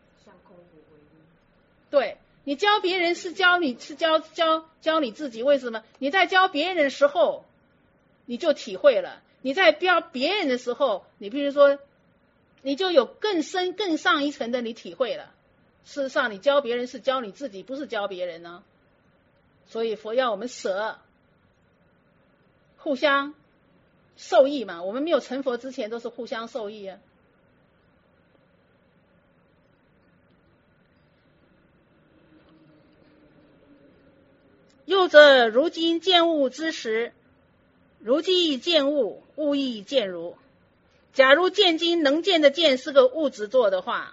Speaker 1: 对。你教别人是教你自己，为什么？你在教别人的时候，你就体会了；你在教别人的时候，你比如说，你就有更深更上一层的你体会了。事实上，你教别人是教你自己，不是教别人呢。所以佛要我们舍，互相受益嘛。我们没有成佛之前都是互相受益啊。又则如今见物之时，如今亦见物，物亦见如。假如见经能见的见是个物质做的话，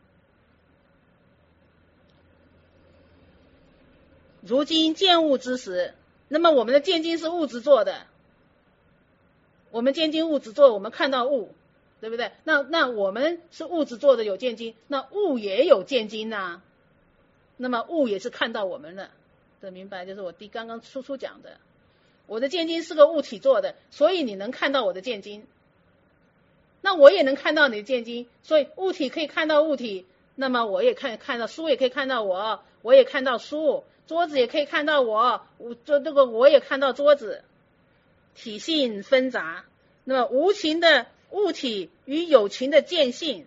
Speaker 1: 如今见物之时，那么我们的见经是物质做的，我们见经物质做，我们看到物，对不对？那我们是物质做的有见经，那物也有见经呐，那么物也是看到我们的。这明白，就是我刚刚初讲的，我的见经是个物体做的，所以你能看到我的见经，那我也能看到你的见经，所以物体可以看到物体，那么我也看到书，也可以看到我也看到书， 桌子也可以看到我，我也看到桌子。体性纷杂，那么无情的物体与有情的见性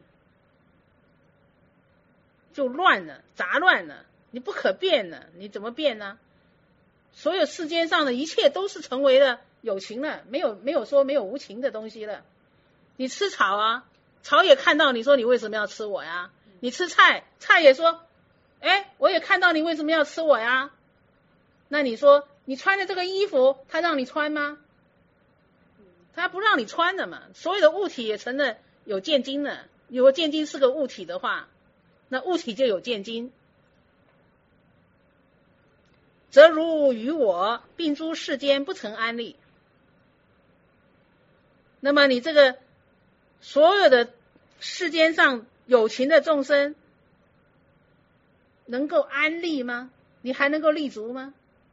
Speaker 1: 就乱了，杂乱了，你不可变了，你怎么变呢？所有世间上的一切都是成为了有情了，没有说没有无情的东西了。你吃草啊，草也看到你说你为什么要吃我呀？你吃菜，菜也说，哎，我也看到你为什么要吃我呀？那你说你穿的这个衣服，他让你穿吗？他不让你穿的嘛。所有的物体也成了有见精了。如果见精是个物体的话，那物体就有见精。则如与我并诸世间不曾安立。那么你这个所有的世间上有情的众生能够安立吗？你还能够立足吗？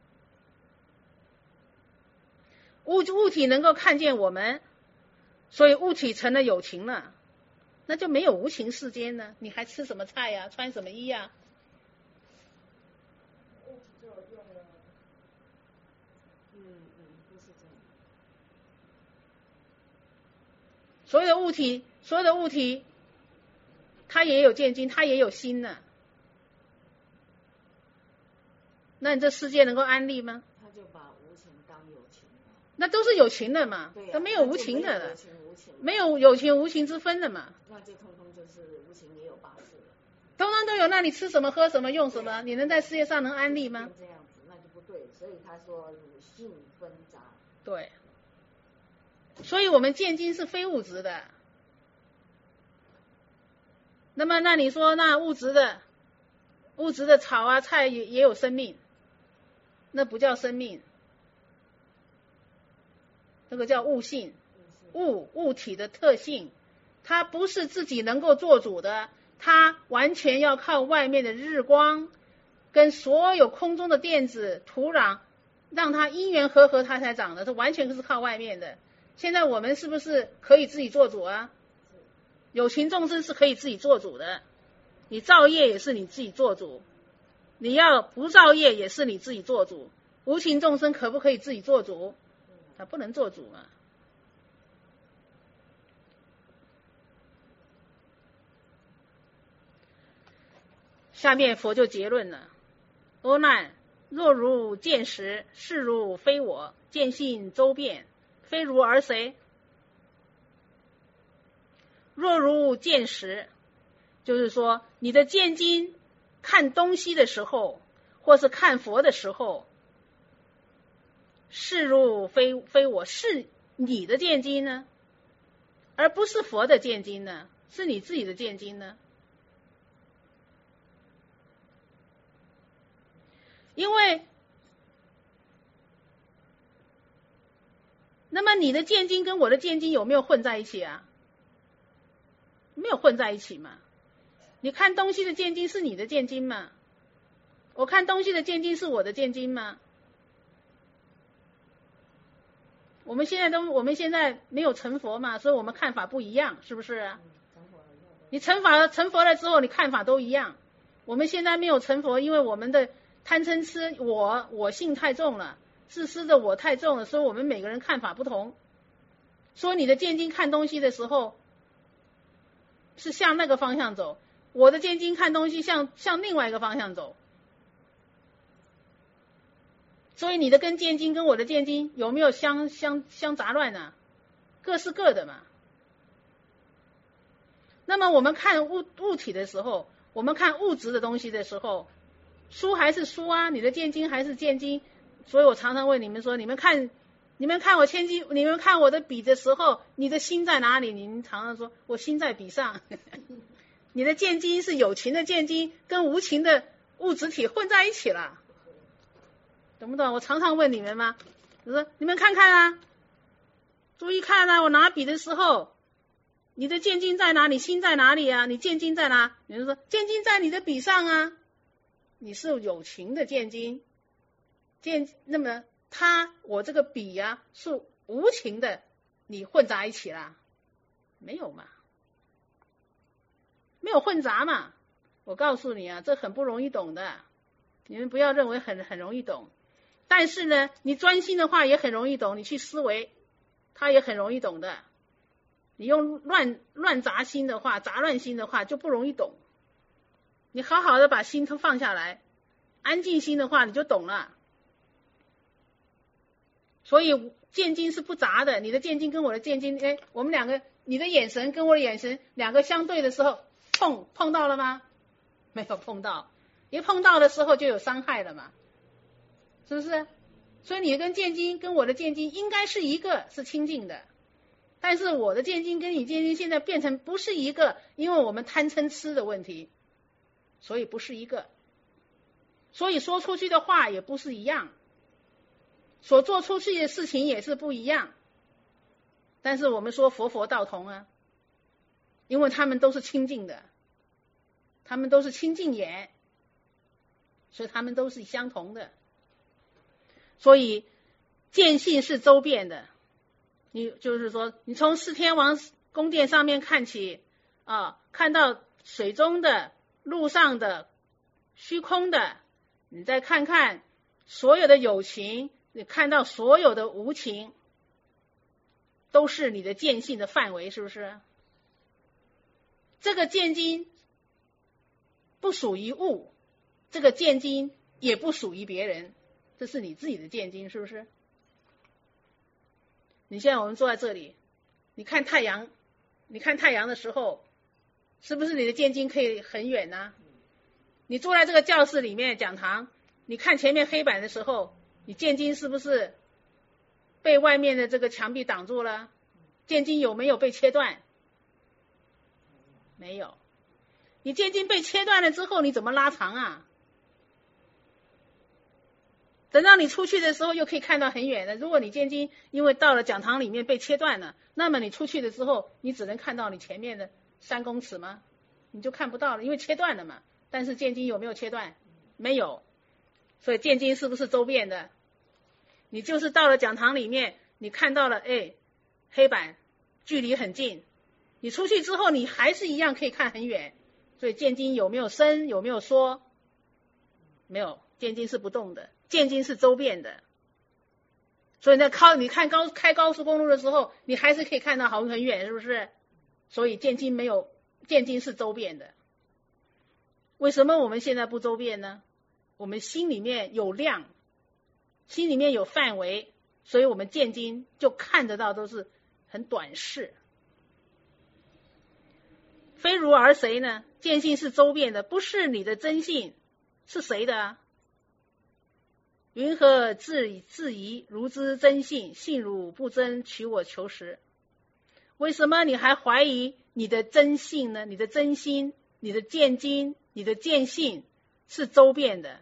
Speaker 1: 物体能够看见我们，所以物体成了有情了，那就没有无情世间呢。你还吃什么菜呀？穿什么衣呀？
Speaker 3: 不是这样。
Speaker 1: 所有的物体，它也有见精，它也有心呢。那你这世界能够安立吗？
Speaker 3: 他就把无情当有情了。
Speaker 1: 那都是有情的嘛，它没有无情的了，没有有情无情之分的嘛。
Speaker 3: 那就通通就是无情也有八事了。
Speaker 1: 通通都有，那你吃什么喝什么用什么？你能在世界上能安立吗？
Speaker 3: 这样子那就不对，所以他说汝性纷杂。
Speaker 1: 对，所以我们见精是非物质的。那么那你说那物质的草啊菜也有生命，那不叫生命，那个叫物性，物体的特性，它不是自己能够做主的，它完全要靠外面的日光跟所有空中的电子土壤让它因缘和合它才长的，它完全是靠外面的。现在我们是不是可以自己做主啊？有情众生是可以自己做主的，你造业也是你自己做主，你要不造业也是你自己做主。无情众生可不可以自己做主？他不能做主嘛。下面佛就结论了：阿难，若如见识，是如非我，见性周遍，非如而谁？若如见识，就是说你的见精看东西的时候，或是看佛的时候，是如非我，是你的见精呢，而不是佛的见精呢，是你自己的见精呢。因为那么你的见精跟我的见精有没有混在一起啊？没有混在一起嘛。你看东西的见精是你的见精嘛，我看东西的见精是我的见精嘛。我们现在没有成佛嘛，所以我们看法不一样，是不是啊？你成佛了之后，你看法都一样。我们现在没有成佛，因为我们的贪嗔痴我性太重了，自私的我太重了，所以我们每个人看法不同。说你的见精看东西的时候是向那个方向走，我的见精看东西向另外一个方向走。所以你的跟见精跟我的见精有没有相杂乱呢？各是各的嘛。那么我们看物体的时候，我们看物质的东西的时候，书还是书啊，你的见精还是见精。所以我常常问你们说，你们看我千机，你们看我的笔的时候，你的心在哪里？你们常常说我心在笔上。你的见精是有情的见精跟无情的物质体混在一起了，懂不懂？我常常问你们吗？我说你们看看啊，注意看啊，我拿笔的时候，你的见精在哪里？心在哪里啊？你见精在哪？你就说见精在你的笔上啊，你是有情的见精，那么我这个笔啊是无情的，你混杂一起啦？没有嘛，没有混杂嘛。我告诉你啊，这很不容易懂的。 你们不要认为很容易懂，但是呢，你专心的话也很容易懂，你去思维，它也很容易懂的。你用乱杂心的话，杂乱心的话就不容易懂。你好好的把心都放下来，安静心的话你就懂了。所以见经是不杂的，你的见经跟我的见经，我们两个，你的眼神跟我的眼神两个相对的时候，碰到了吗？没有碰到，一碰到的时候就有伤害了嘛，是不是？所以你跟见经跟我的见经应该是一个，是清净的，但是我的见经跟你见经现在变成不是一个，因为我们贪嗔痴的问题，所以不是一个，所以说出去的话也不是一样，所做出去的事情也是不一样。但是我们说佛道同啊，因为他们都是清净的，他们都是清净眼，所以他们都是相同的。所以见性是周遍的，你就是说你从四天王宫殿上面看起看到水中的、路上的、虚空的，你再看看所有的有情，你看到所有的无情，都是你的见性的范围，是不是？这个见经不属于物，这个见经也不属于别人，这是你自己的见经，是不是？你现在我们坐在这里，你看太阳的时候，是不是你的见经可以很远呢？你坐在这个教室里面讲堂，你看前面黑板的时候，你见经是不是被外面的这个墙壁挡住了？见经有没有被切断？没有。你见经被切断了之后，你怎么拉长啊？等到你出去的时候又可以看到很远的。如果你见经因为到了讲堂里面被切断了，那么你出去的时候你只能看到你前面的3公尺吗？你就看不到了，因为切断了嘛。但是见经有没有切断？没有。所以见经是不是周遍的？你就是到了讲堂里面，你看到了黑板距离很近，你出去之后你还是一样可以看很远。所以见经有没有伸，有没有缩？没有，见经是不动的，见经是周遍的。所以你看开高速公路的时候，你还是可以看到很远，是不是？所以见经是周遍的。为什么我们现在不周遍呢？我们心里面有量，心里面有范围，所以我们见经就看得到都是很短视。非如而谁呢？见性是周遍的，不是你的真性，是谁的啊？云何自疑如之真性？性汝不真，取我求实。为什么你还怀疑你的真性呢？你的真心，你的见经，你的见性是周遍的。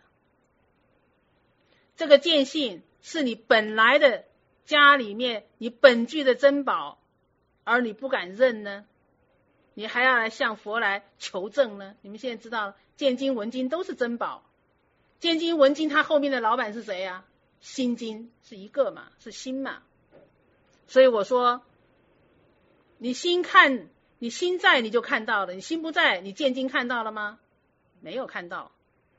Speaker 1: 这个见性是你本来的家里面你本具的珍宝，而你不敢认呢？你还要来向佛来求证呢？你们现在知道见经闻经都是珍宝，见经闻经它后面的老板是谁啊？心经是一个嘛，是心嘛。所以我说你心在你就看到了，你心不在你见经看到了吗？没有看到。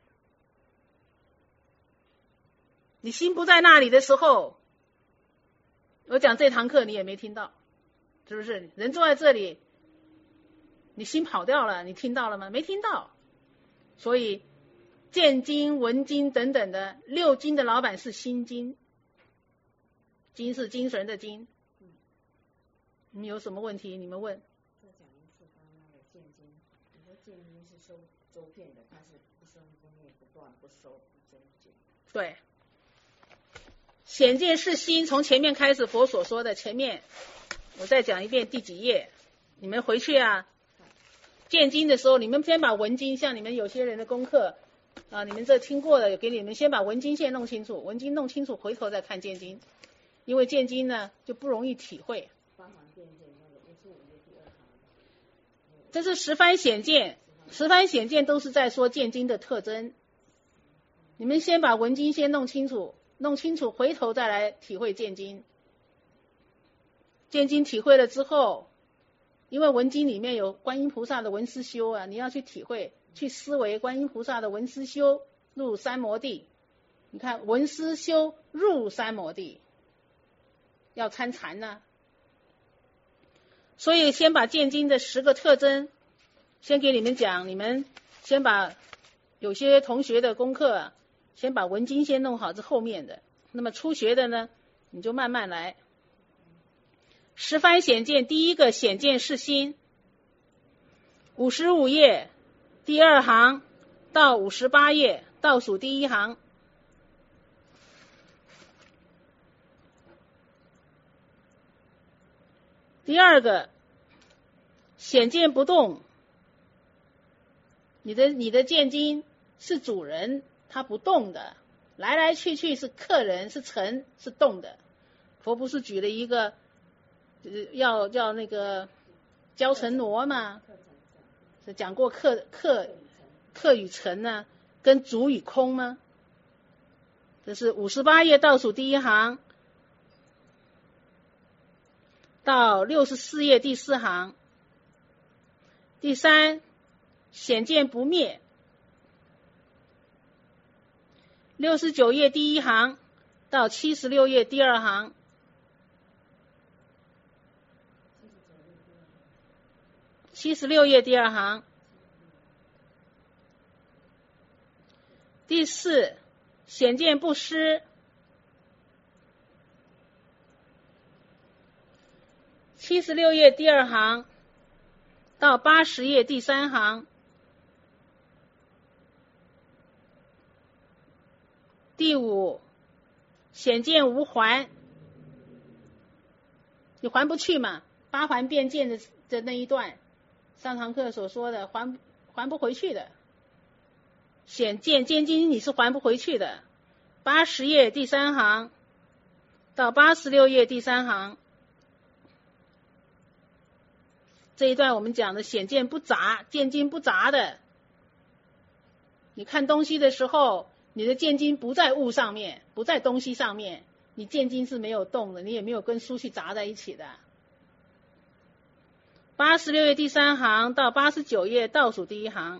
Speaker 1: 你心不在那里的时候，我讲这堂课你也没听到，是不是？人坐在这里，你心跑掉了，你听到了吗？没听到。所以见经闻经等等的6经的老板是心经，经是精神的经。你们有什么问题你们问。
Speaker 3: 再讲一次刚刚那个见经，你说见经是周遍的，它是不生不灭不断不收不增减。
Speaker 1: 对，显见是心，从前面开始佛所说的，前面我再讲一遍第几页，你们回去啊见经的时候，你们先把文经，像你们有些人的功课你们这听过的，给你们先把文经先弄清楚，文经弄清楚，回头再看见经，因为见经呢就不容易体会。这是十番显见，十番显见都是在说见经的特征。你们先把文经先弄清楚，回头再来体会见经。见经体会了之后，因为文经里面有观音菩萨的文思修啊，你要去体会，去思维观音菩萨的文思修入三摩地。你看闻思修入三摩地，要参禅呢。所以先把见经的10个特征先给你们讲，你们先把有些同学的功课先把文经先弄好，这后面的。那么初学的呢，你就慢慢来。十番显见，第一个显见是心，55页第2行到58页倒数第1行。第二个显见不动，你的见经是主人，他不动的，来来去去是客人，是尘，是动的。佛不是举了一个要那个焦尘罗嘛，是讲过客与尘呢，跟主与空吗？这是58页倒数第1行到64页第4行。第三，显见不灭，69页第1行到76页第2行。76页第2行。第四，显见不失，76页第2行到80页第3行。第五，显见无还，你还不去嘛，8还变见的那一段，上堂课所说的还不回去的，显见见经你是还不回去的。80页第3行到86页第3行，这一段我们讲的显见不杂，见经不杂的。你看东西的时候，你的见经不在物上面，不在东西上面，你见经是没有动的，你也没有跟书去杂在一起的。86页第3行到89页倒数第1行。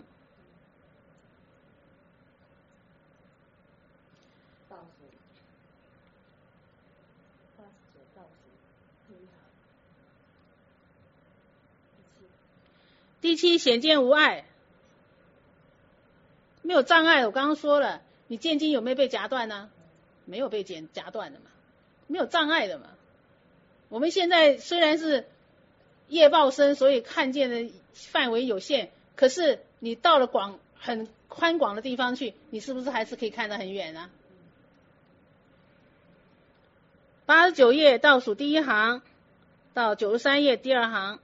Speaker 1: 第七，显见无碍，没有障碍。我刚刚说了，你见经有没有被夹断呢？没有被夹断的嘛，没有障碍的嘛。我们现在虽然是业报身，所以看见的范围有限，可是你到了很宽广的地方去，你是不是还是可以看得很远啊？89页倒数第1行到93页第2行。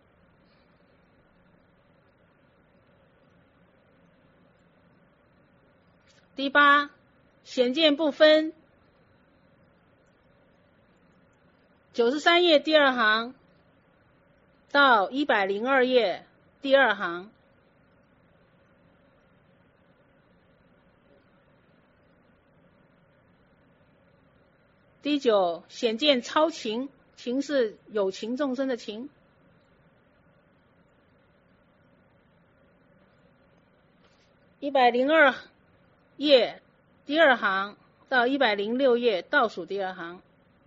Speaker 1: 第八，显见不分，93页第2行到102页第2行。第九，显见超情，情是有情众生的情。102页第2行到106页倒数第2行。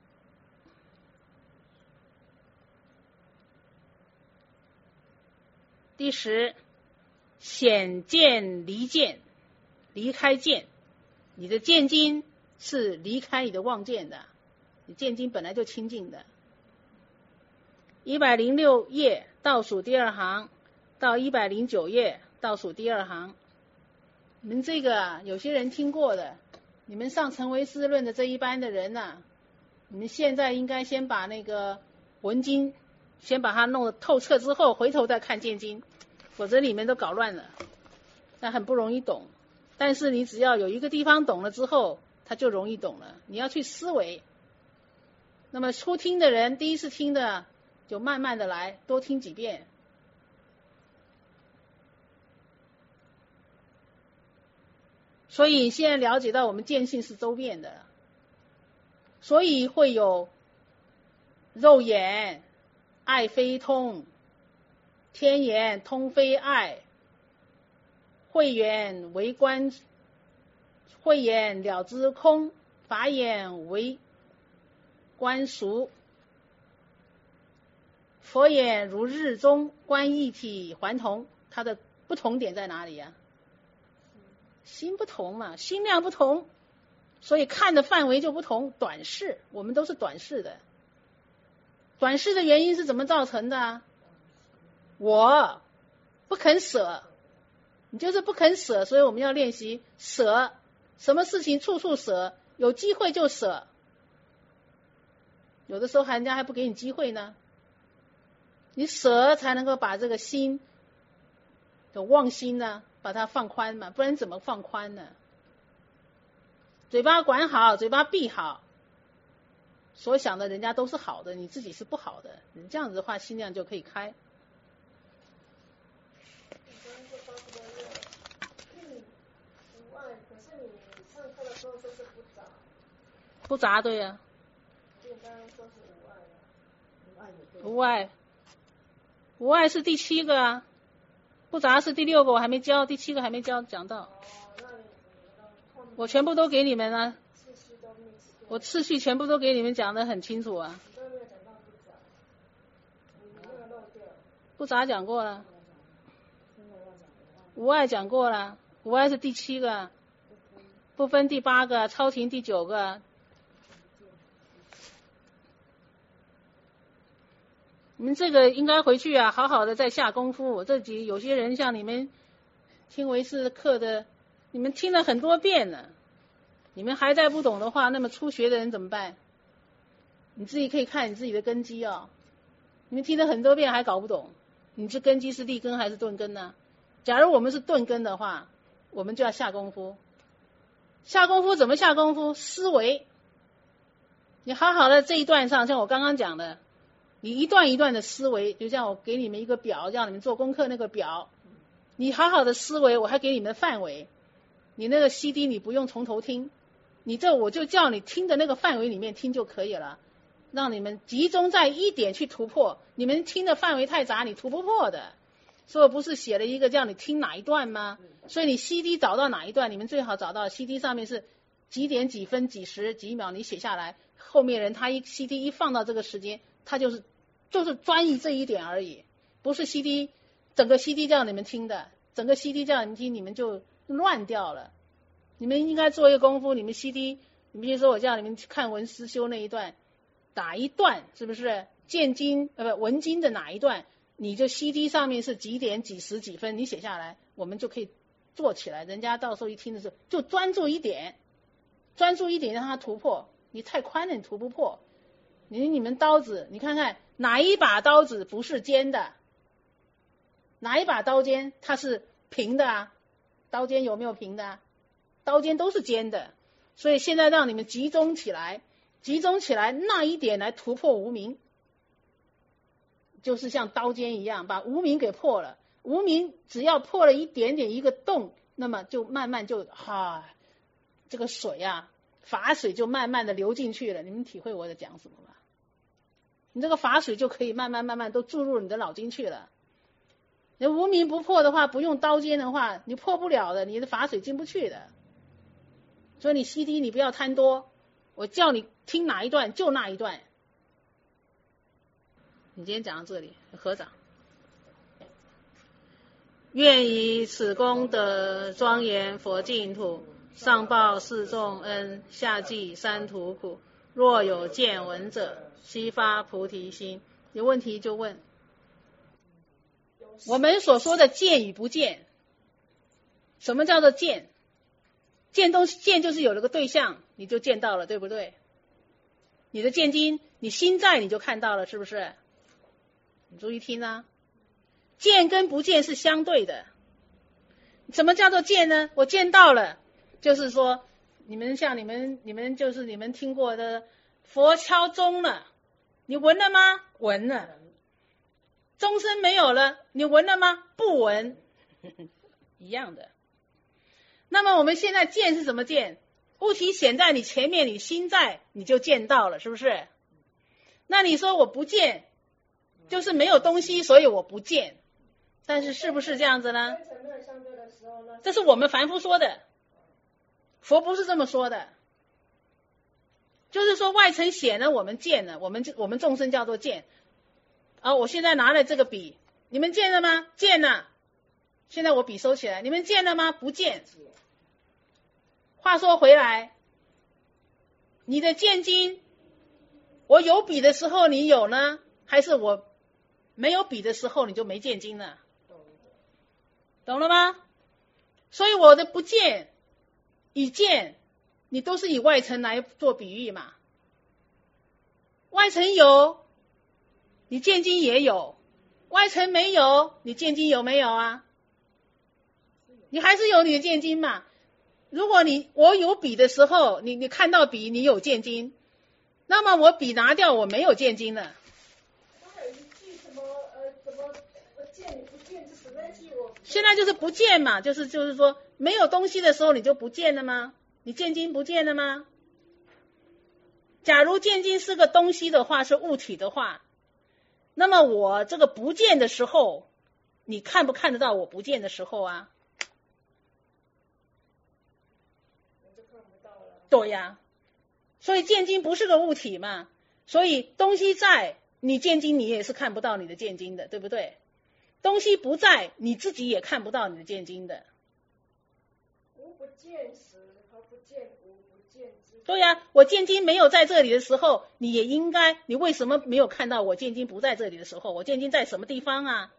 Speaker 1: 第10，显见离见，离开见，你的见经是离开你的妄见的，你见经本来就清净的。106页倒数第2行到109页倒数第2行。你们这个有些人听过的，你们上成唯识论的这一班的人你们现在应该先把那个文经先把它弄得透彻之后，回头再看见经，否则你们都搞乱了，那很不容易懂。但是你只要有一个地方懂了之后，它就容易懂了。你要去思维。那么初听的人，第一次听的就慢慢的来，多听几遍。所以现在了解到我们见性是周遍的，所以会有肉眼爱非通，天眼通非爱，慧眼为观慧眼了知空，法眼为观俗，佛眼如日中，观一体还同。它的不同点在哪里呀？心不同嘛，心量不同，所以看的范围就不同。短视，我们都是短视的。短视的原因是怎么造成的啊？我不肯舍，你就是不肯舍，所以我们要练习舍，什么事情处处舍，有机会就舍。有的时候人家还不给你机会呢，你舍才能够把这个心的妄心呢，把它放宽嘛，不然怎么放宽呢？嘴巴管好，嘴巴闭好，所想的人家都是好的，你自己是不好的，你这样子的话心量就可以开。
Speaker 4: 可是你上课的时候说是不杂，
Speaker 1: 不杂对呀、
Speaker 4: 你刚刚说是无碍的，
Speaker 1: 无碍，无碍是第7个啊，不杂是第6个，我还没教，第7个还没教讲到。
Speaker 4: 那你
Speaker 1: 我全部都给你们了，
Speaker 4: 次序都 mix 掉，
Speaker 1: 我次序全部都给你们讲得很清楚啊。
Speaker 4: 你都没有讲到不杂，你那个漏掉。
Speaker 1: 不杂讲过了，无碍讲过了，无碍是第7个，不分第8个，超停第9个。你们这个应该回去啊，好好的再下功夫。我这集有些人像你们听唯识课的，你们听了很多遍了，你们还在不懂的话，那么初学的人怎么办？你自己可以看你自己的根基哦。你们听了很多遍还搞不懂，你这根基是立根还是顿根呢？假如我们是顿根的话，我们就要下功夫。下功夫怎么下功夫？思维。你好好的这一段上，像我刚刚讲的，你一段一段的思维，就像我给你们一个表，让你们做功课那个表，你好好的思维，我还给你们范围。你那个 CD 你不用从头听，你这我就叫你听的那个范围里面听就可以了，让你们集中在一点去突破。你们听的范围太杂，你突不破的。所以我不是写了一个叫你听哪一段吗？所以你 CD 找到哪一段，你们最好找到 CD 上面是几点几分几时几秒，你写下来，后面人他一 CD 一放到这个时间，他就是专一这一点而已，不是 CD 整个 CD 叫你们听的，整个 CD 叫你们听，你们就乱掉了。你们应该做一个功夫，你们 CD， 你比如说我叫你们看文思修那一段，哪一段是不是见经文经的哪一段，你就 CD 上面是几点几时几分，你写下来，我们就可以做起来。人家到时候一听的时候，就专注一点让他突破。你太宽了，你突不破。你们刀子，你看看哪一把刀子不是尖的？哪一把刀尖它是平的啊？刀尖有没有平的啊？刀尖都是尖的。所以现在让你们集中起来那一点来突破无明，就是像刀尖一样把无明给破了。无明只要破了一点点一个洞，那么就慢慢就这个水啊，法水就慢慢的流进去了。你们体会我在讲什么吗？你这个法水就可以慢慢都注入你的脑筋去了。你无明不破的话，不用刀尖的话，你破不了的，你的法水进不去的。所以你 CD 你不要贪多，我叫你听哪一段就那一段。你今天讲到这里，合掌。愿以此功德庄严佛净土，上报四重恩，下济三途苦。若有见闻者，悉发菩提心。有问题就问。我们所说的见与不见，什么叫做见？见就是有了个对象，你就见到了，对不对？你的见经，你心在你就看到了，是不是？你注意听啊，见跟不见是相对的。什么叫做见呢？我见到了，就是说你们像你们就是你们听过的佛敲钟了，你闻了吗？闻了。钟声没有了，你闻了吗？不闻。一样的。那么我们现在见是怎么见？物体显在你前面，你心在，你就见到了，是不是？那你说我不见，就是没有东西，所以我不见。但是是不是这样子呢？这是我们凡夫说的。 佛不是这么说的，就是说外层显了，我们见了，我们众生叫做见。我现在拿了这个笔，你们见了吗？见了。现在我笔收起来，你们见了吗？不见。话说回来，你的见经，我有笔的时候你有呢，还是我没有笔的时候你就没见经了？懂了吗？所以我的不见与见，你都是以外层来做比喻嘛。外层有，你见经也有；外层没有，你见经有没有啊？你还是有你的见经嘛。如果我有笔的时候，你看到笔，你有见经，那么我笔拿掉，我没有见经了。
Speaker 4: 还有一句什么见你不见这什么意思？
Speaker 1: 现在就是不见嘛，就是说没有东西的时候你就不见了吗？你见经不见了吗？假如见经是个东西的话，是物体的话，那么我这个不见的时候，你看不看得到我不见的时候啊？
Speaker 4: 我就看不到了。
Speaker 1: 对呀，所以见经不是个物体嘛，所以东西在，你见经你也是看不到你的见经的，对不对？东西不在，你自己也看不到你的见经的。
Speaker 4: 无不见时和不见无不见之。
Speaker 1: 对呀，我见经没有在这里的时候，你也应该，你为什么没有看到我见经不在这里的时候？我见经在什么地方啊？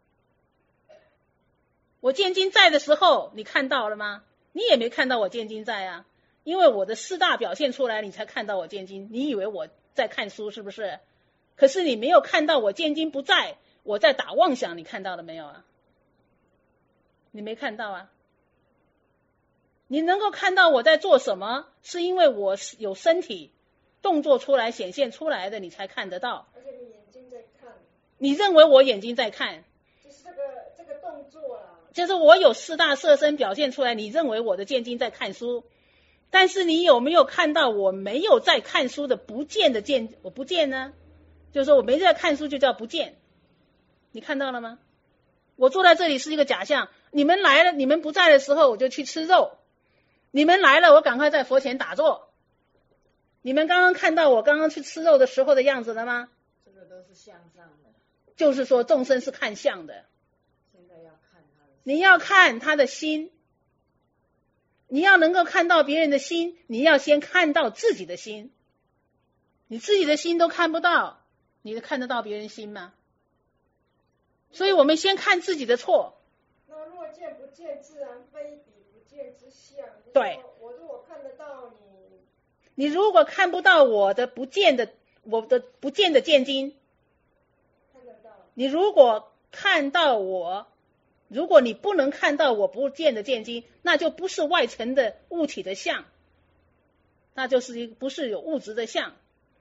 Speaker 1: 我见经在的时候，你看到了吗？你也没看到我见经在啊，因为我的四大表现出来，你才看到我见经。你以为我在看书是不是？可是你没有看到我见经不在，我在打妄想，你看到了没有啊？你没看到啊？你能够看到我在做什么，是因为我有身体动作出来显现出来的，你才看得到。
Speaker 4: 而且你眼睛在看。
Speaker 1: 你认为我眼睛在看，
Speaker 4: 就是这个动作啦。
Speaker 1: 就是我有四大色身表现出来，你认为我的见经在看书，但是你有没有看到我没有在看书的不见的见？我不见呢，就是说我没在看书就叫不见，你看到了吗？我坐在这里是一个假象，你们来了，你们不在的时候我就去吃肉，你们来了我赶快在佛前打坐。你们刚刚看到我刚刚去吃肉的时候的样子了吗？
Speaker 3: 这个都是向上的。
Speaker 1: 就是说众生是看相的，
Speaker 3: 现在要看他的。
Speaker 1: 你要看他的心，你要能够看到别人的心，你要先看到自己的心。你自己的心都看不到，你看得到别人心吗？所以我们先看自己的错。
Speaker 4: 那若见不见，自然非彼不见之相。
Speaker 1: 对。
Speaker 4: 我如果看得到你，
Speaker 1: 你如果看不到我的不见的见经，
Speaker 4: 看得到。
Speaker 1: 你如果看到我，如果你不能看到我不见的见经，那就不是外层的物体的相，那就是不是有物质的相。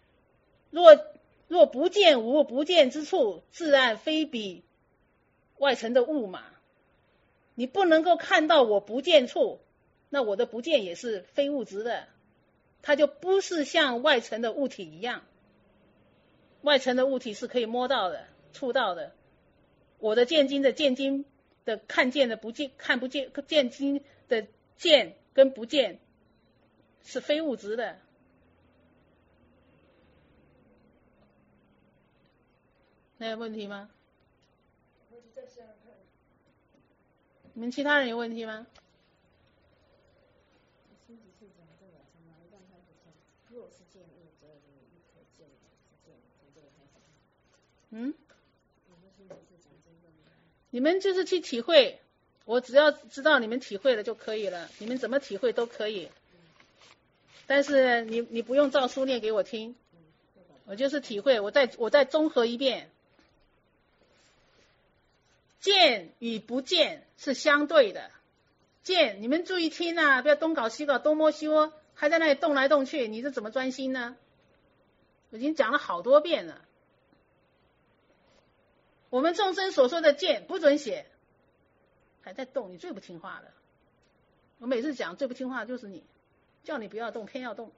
Speaker 1: 若不见无不见之处，自然非彼外层的物嘛。你不能够看到我不见处，那我的不见也是非物质的，它就不是像外层的物体一样。外层的物体是可以摸到的、触到的。我的见经的见经的看见的不见，看不见见经的见跟不见是非物质的。那有问题吗？
Speaker 4: 我就在想看。
Speaker 1: 你们其他人有问题吗？
Speaker 3: 心只是讲这个，从哪一段开始讲？若是见物，则无一可见的，是见从这个开始。我说心只是讲这个。
Speaker 1: 你们就是去体会，我只要知道你们体会了就可以了，你们怎么体会都可以。但是你不用照书念给我听，我就是体会，我再综合一遍。见与不见是相对的，见你们注意听啊，不要东搞西搞东摸西摸，还在那里动来动去，你这怎么专心呢？我已经讲了好多遍了。我们众生所说的见不准写，还在动，你最不听话了。我每次讲最不听话就是你，叫你不要动偏要动。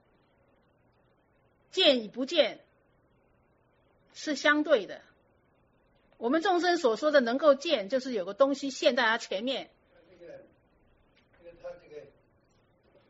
Speaker 1: 见与不见是相对的。我们众生所说的能够见，就是有个东西现在他前面。
Speaker 5: 他这个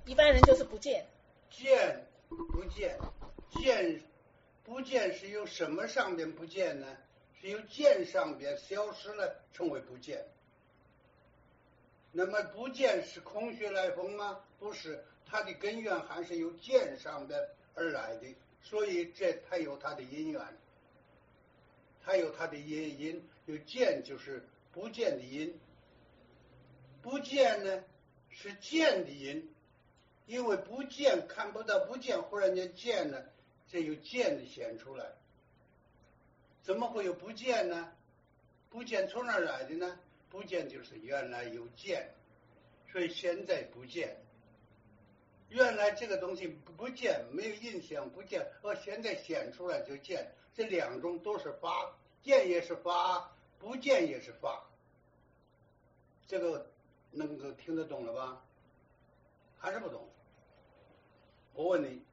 Speaker 1: 一般人就是不见。
Speaker 5: 见不见，见不见是由什么上边不见呢？是由见上边消失了，称为不见。那么不见是空穴来风吗？不是，它的根源还是由见上边而来的，所以它有它的因缘，它有它的因，有见就是不见的因，不见呢是见的因，因为不见看不到，不见忽然间见了，这有见的显出来。怎么会有不见呢？不见从哪儿来的呢？不见就是原来有见，所以现在不见。原来这个东西不见，没有印象，不见，现在显出来就见，这两种都是法，见也是法，不见也是法。这个能够听得懂了吧？还是不懂？我问你，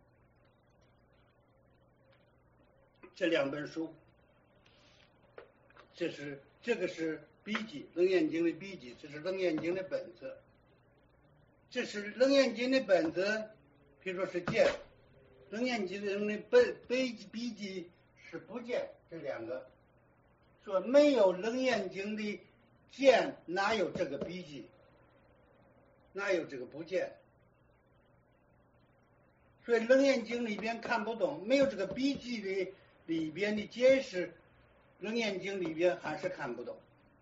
Speaker 5: 这两本书，这个是笔记，楞严经的笔记，这是楞严经的本子。这是楞严经的本子，比如说是见，楞严经的笔记是不见，这两个。说没有楞严经的见，哪有这个笔记？哪有这个不见？所以楞严经里边看不懂，没有这个笔记的里边的解释，楞严经里边还是看不懂。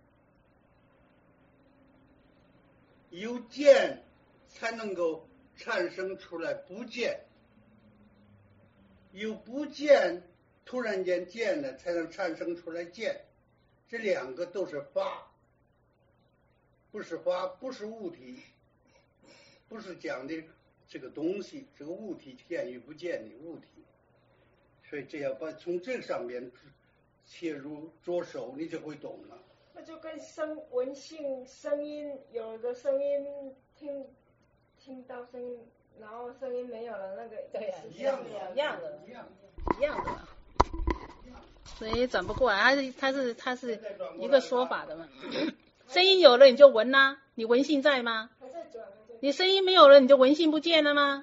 Speaker 5: 有见才能够产生出来不见，有不见突然间见了才能产生出来见，这两个都是法，不是法，不是物体，不是讲的这个东西，这个物体见与不见的物体。所以这要把从这上面切入着手，你就会懂了。
Speaker 4: 那就跟闻性声音，有的声音听到声音，然后声音没有了，那个
Speaker 1: 对呀，
Speaker 5: 一样的，
Speaker 1: 一样的，所以转不过来，它是一个说法的嘛。声音有了你就闻啦，你闻性在吗？
Speaker 4: 还在转。
Speaker 1: 你声音没有了，你就闻性不见了吗？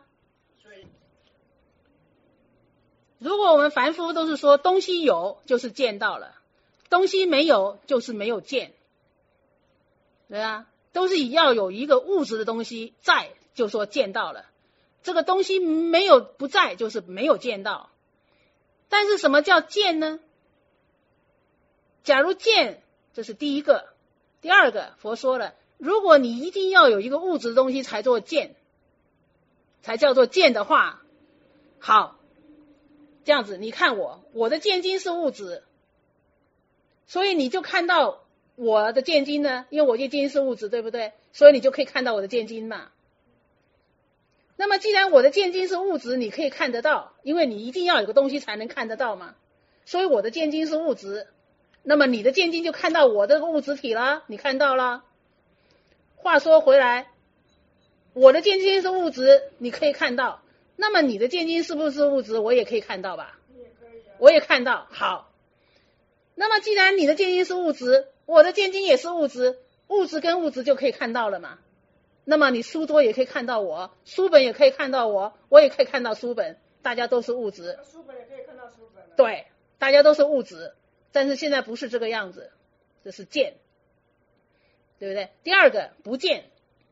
Speaker 1: 如果我们凡夫都是说东西有就是见到了，东西没有就是没有见，对啊，都是要有一个物质的东西在，就说见到了。这个东西没有不在，就是没有见到。但是什么叫见呢？假如见，这是第一个。第二个，佛说了，如果你一定要有一个物质的东西才做见，才叫做见的话，好，这样子，你看我的见经是物质，所以你就看到我的见经呢，因为我见经是物质，对不对？所以你就可以看到我的见经嘛。那么既然我的见经是物质，你可以看得到，因为你一定要有个东西才能看得到嘛，所以我的见经是物质，那么你的见经就看到我这个物质体了，你看到了。话说回来，我的见经是物质，你可以看到，那么你的见经是不是物质，我也可以看到吧？我也看到。好，那么既然你的见经是物质，我的见经也是物质，物质跟物质就可以看到了嘛。那么你书桌也可以看到我，书本也可以看到我也可以看到书本，大家都是物质。
Speaker 4: 书本也可以看到书本。
Speaker 1: 对，大家都是物质，但是现在不是这个样子，这是见，对不对？第二个不见，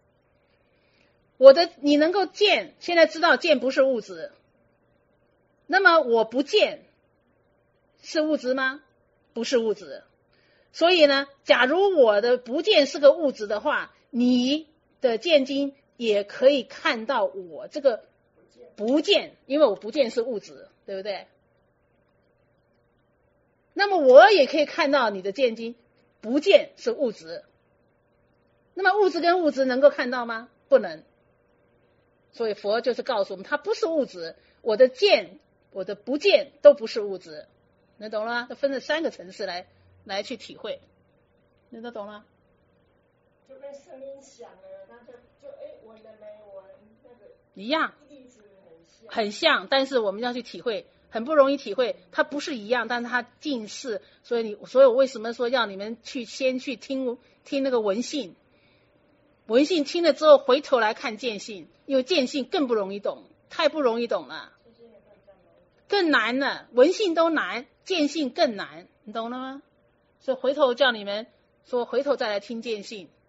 Speaker 1: 你能够见，现在知道见不是物质，那么我不见是物质吗？不是物质。所以呢，假如我的不见是个物质的话，你的见经也可以看到我这个不见，因为我不见是物质，对不对？那么我也可以看到你的见经，不见是物质。那么物质跟物质能够看到吗？不能。所以佛就是告诉我们，它不是物质，我的见，我的不见都不是物质，能懂了吗？它分了3个层次来去体会，能懂了？
Speaker 4: 就跟声音响了，那就闻了没闻，那个
Speaker 1: 一样，
Speaker 4: 例子
Speaker 1: 很像，但是我们要去体会，很不容易体会，它不是一样，但是它近似，所以我为什么说要你们先去听那个闻性， 闻性听了之后回头来看见性，因为见性更不容易懂，太不容易懂了，更难了，闻性都难，见性更难，你懂了吗？所以回头叫你们说回头再来听见性，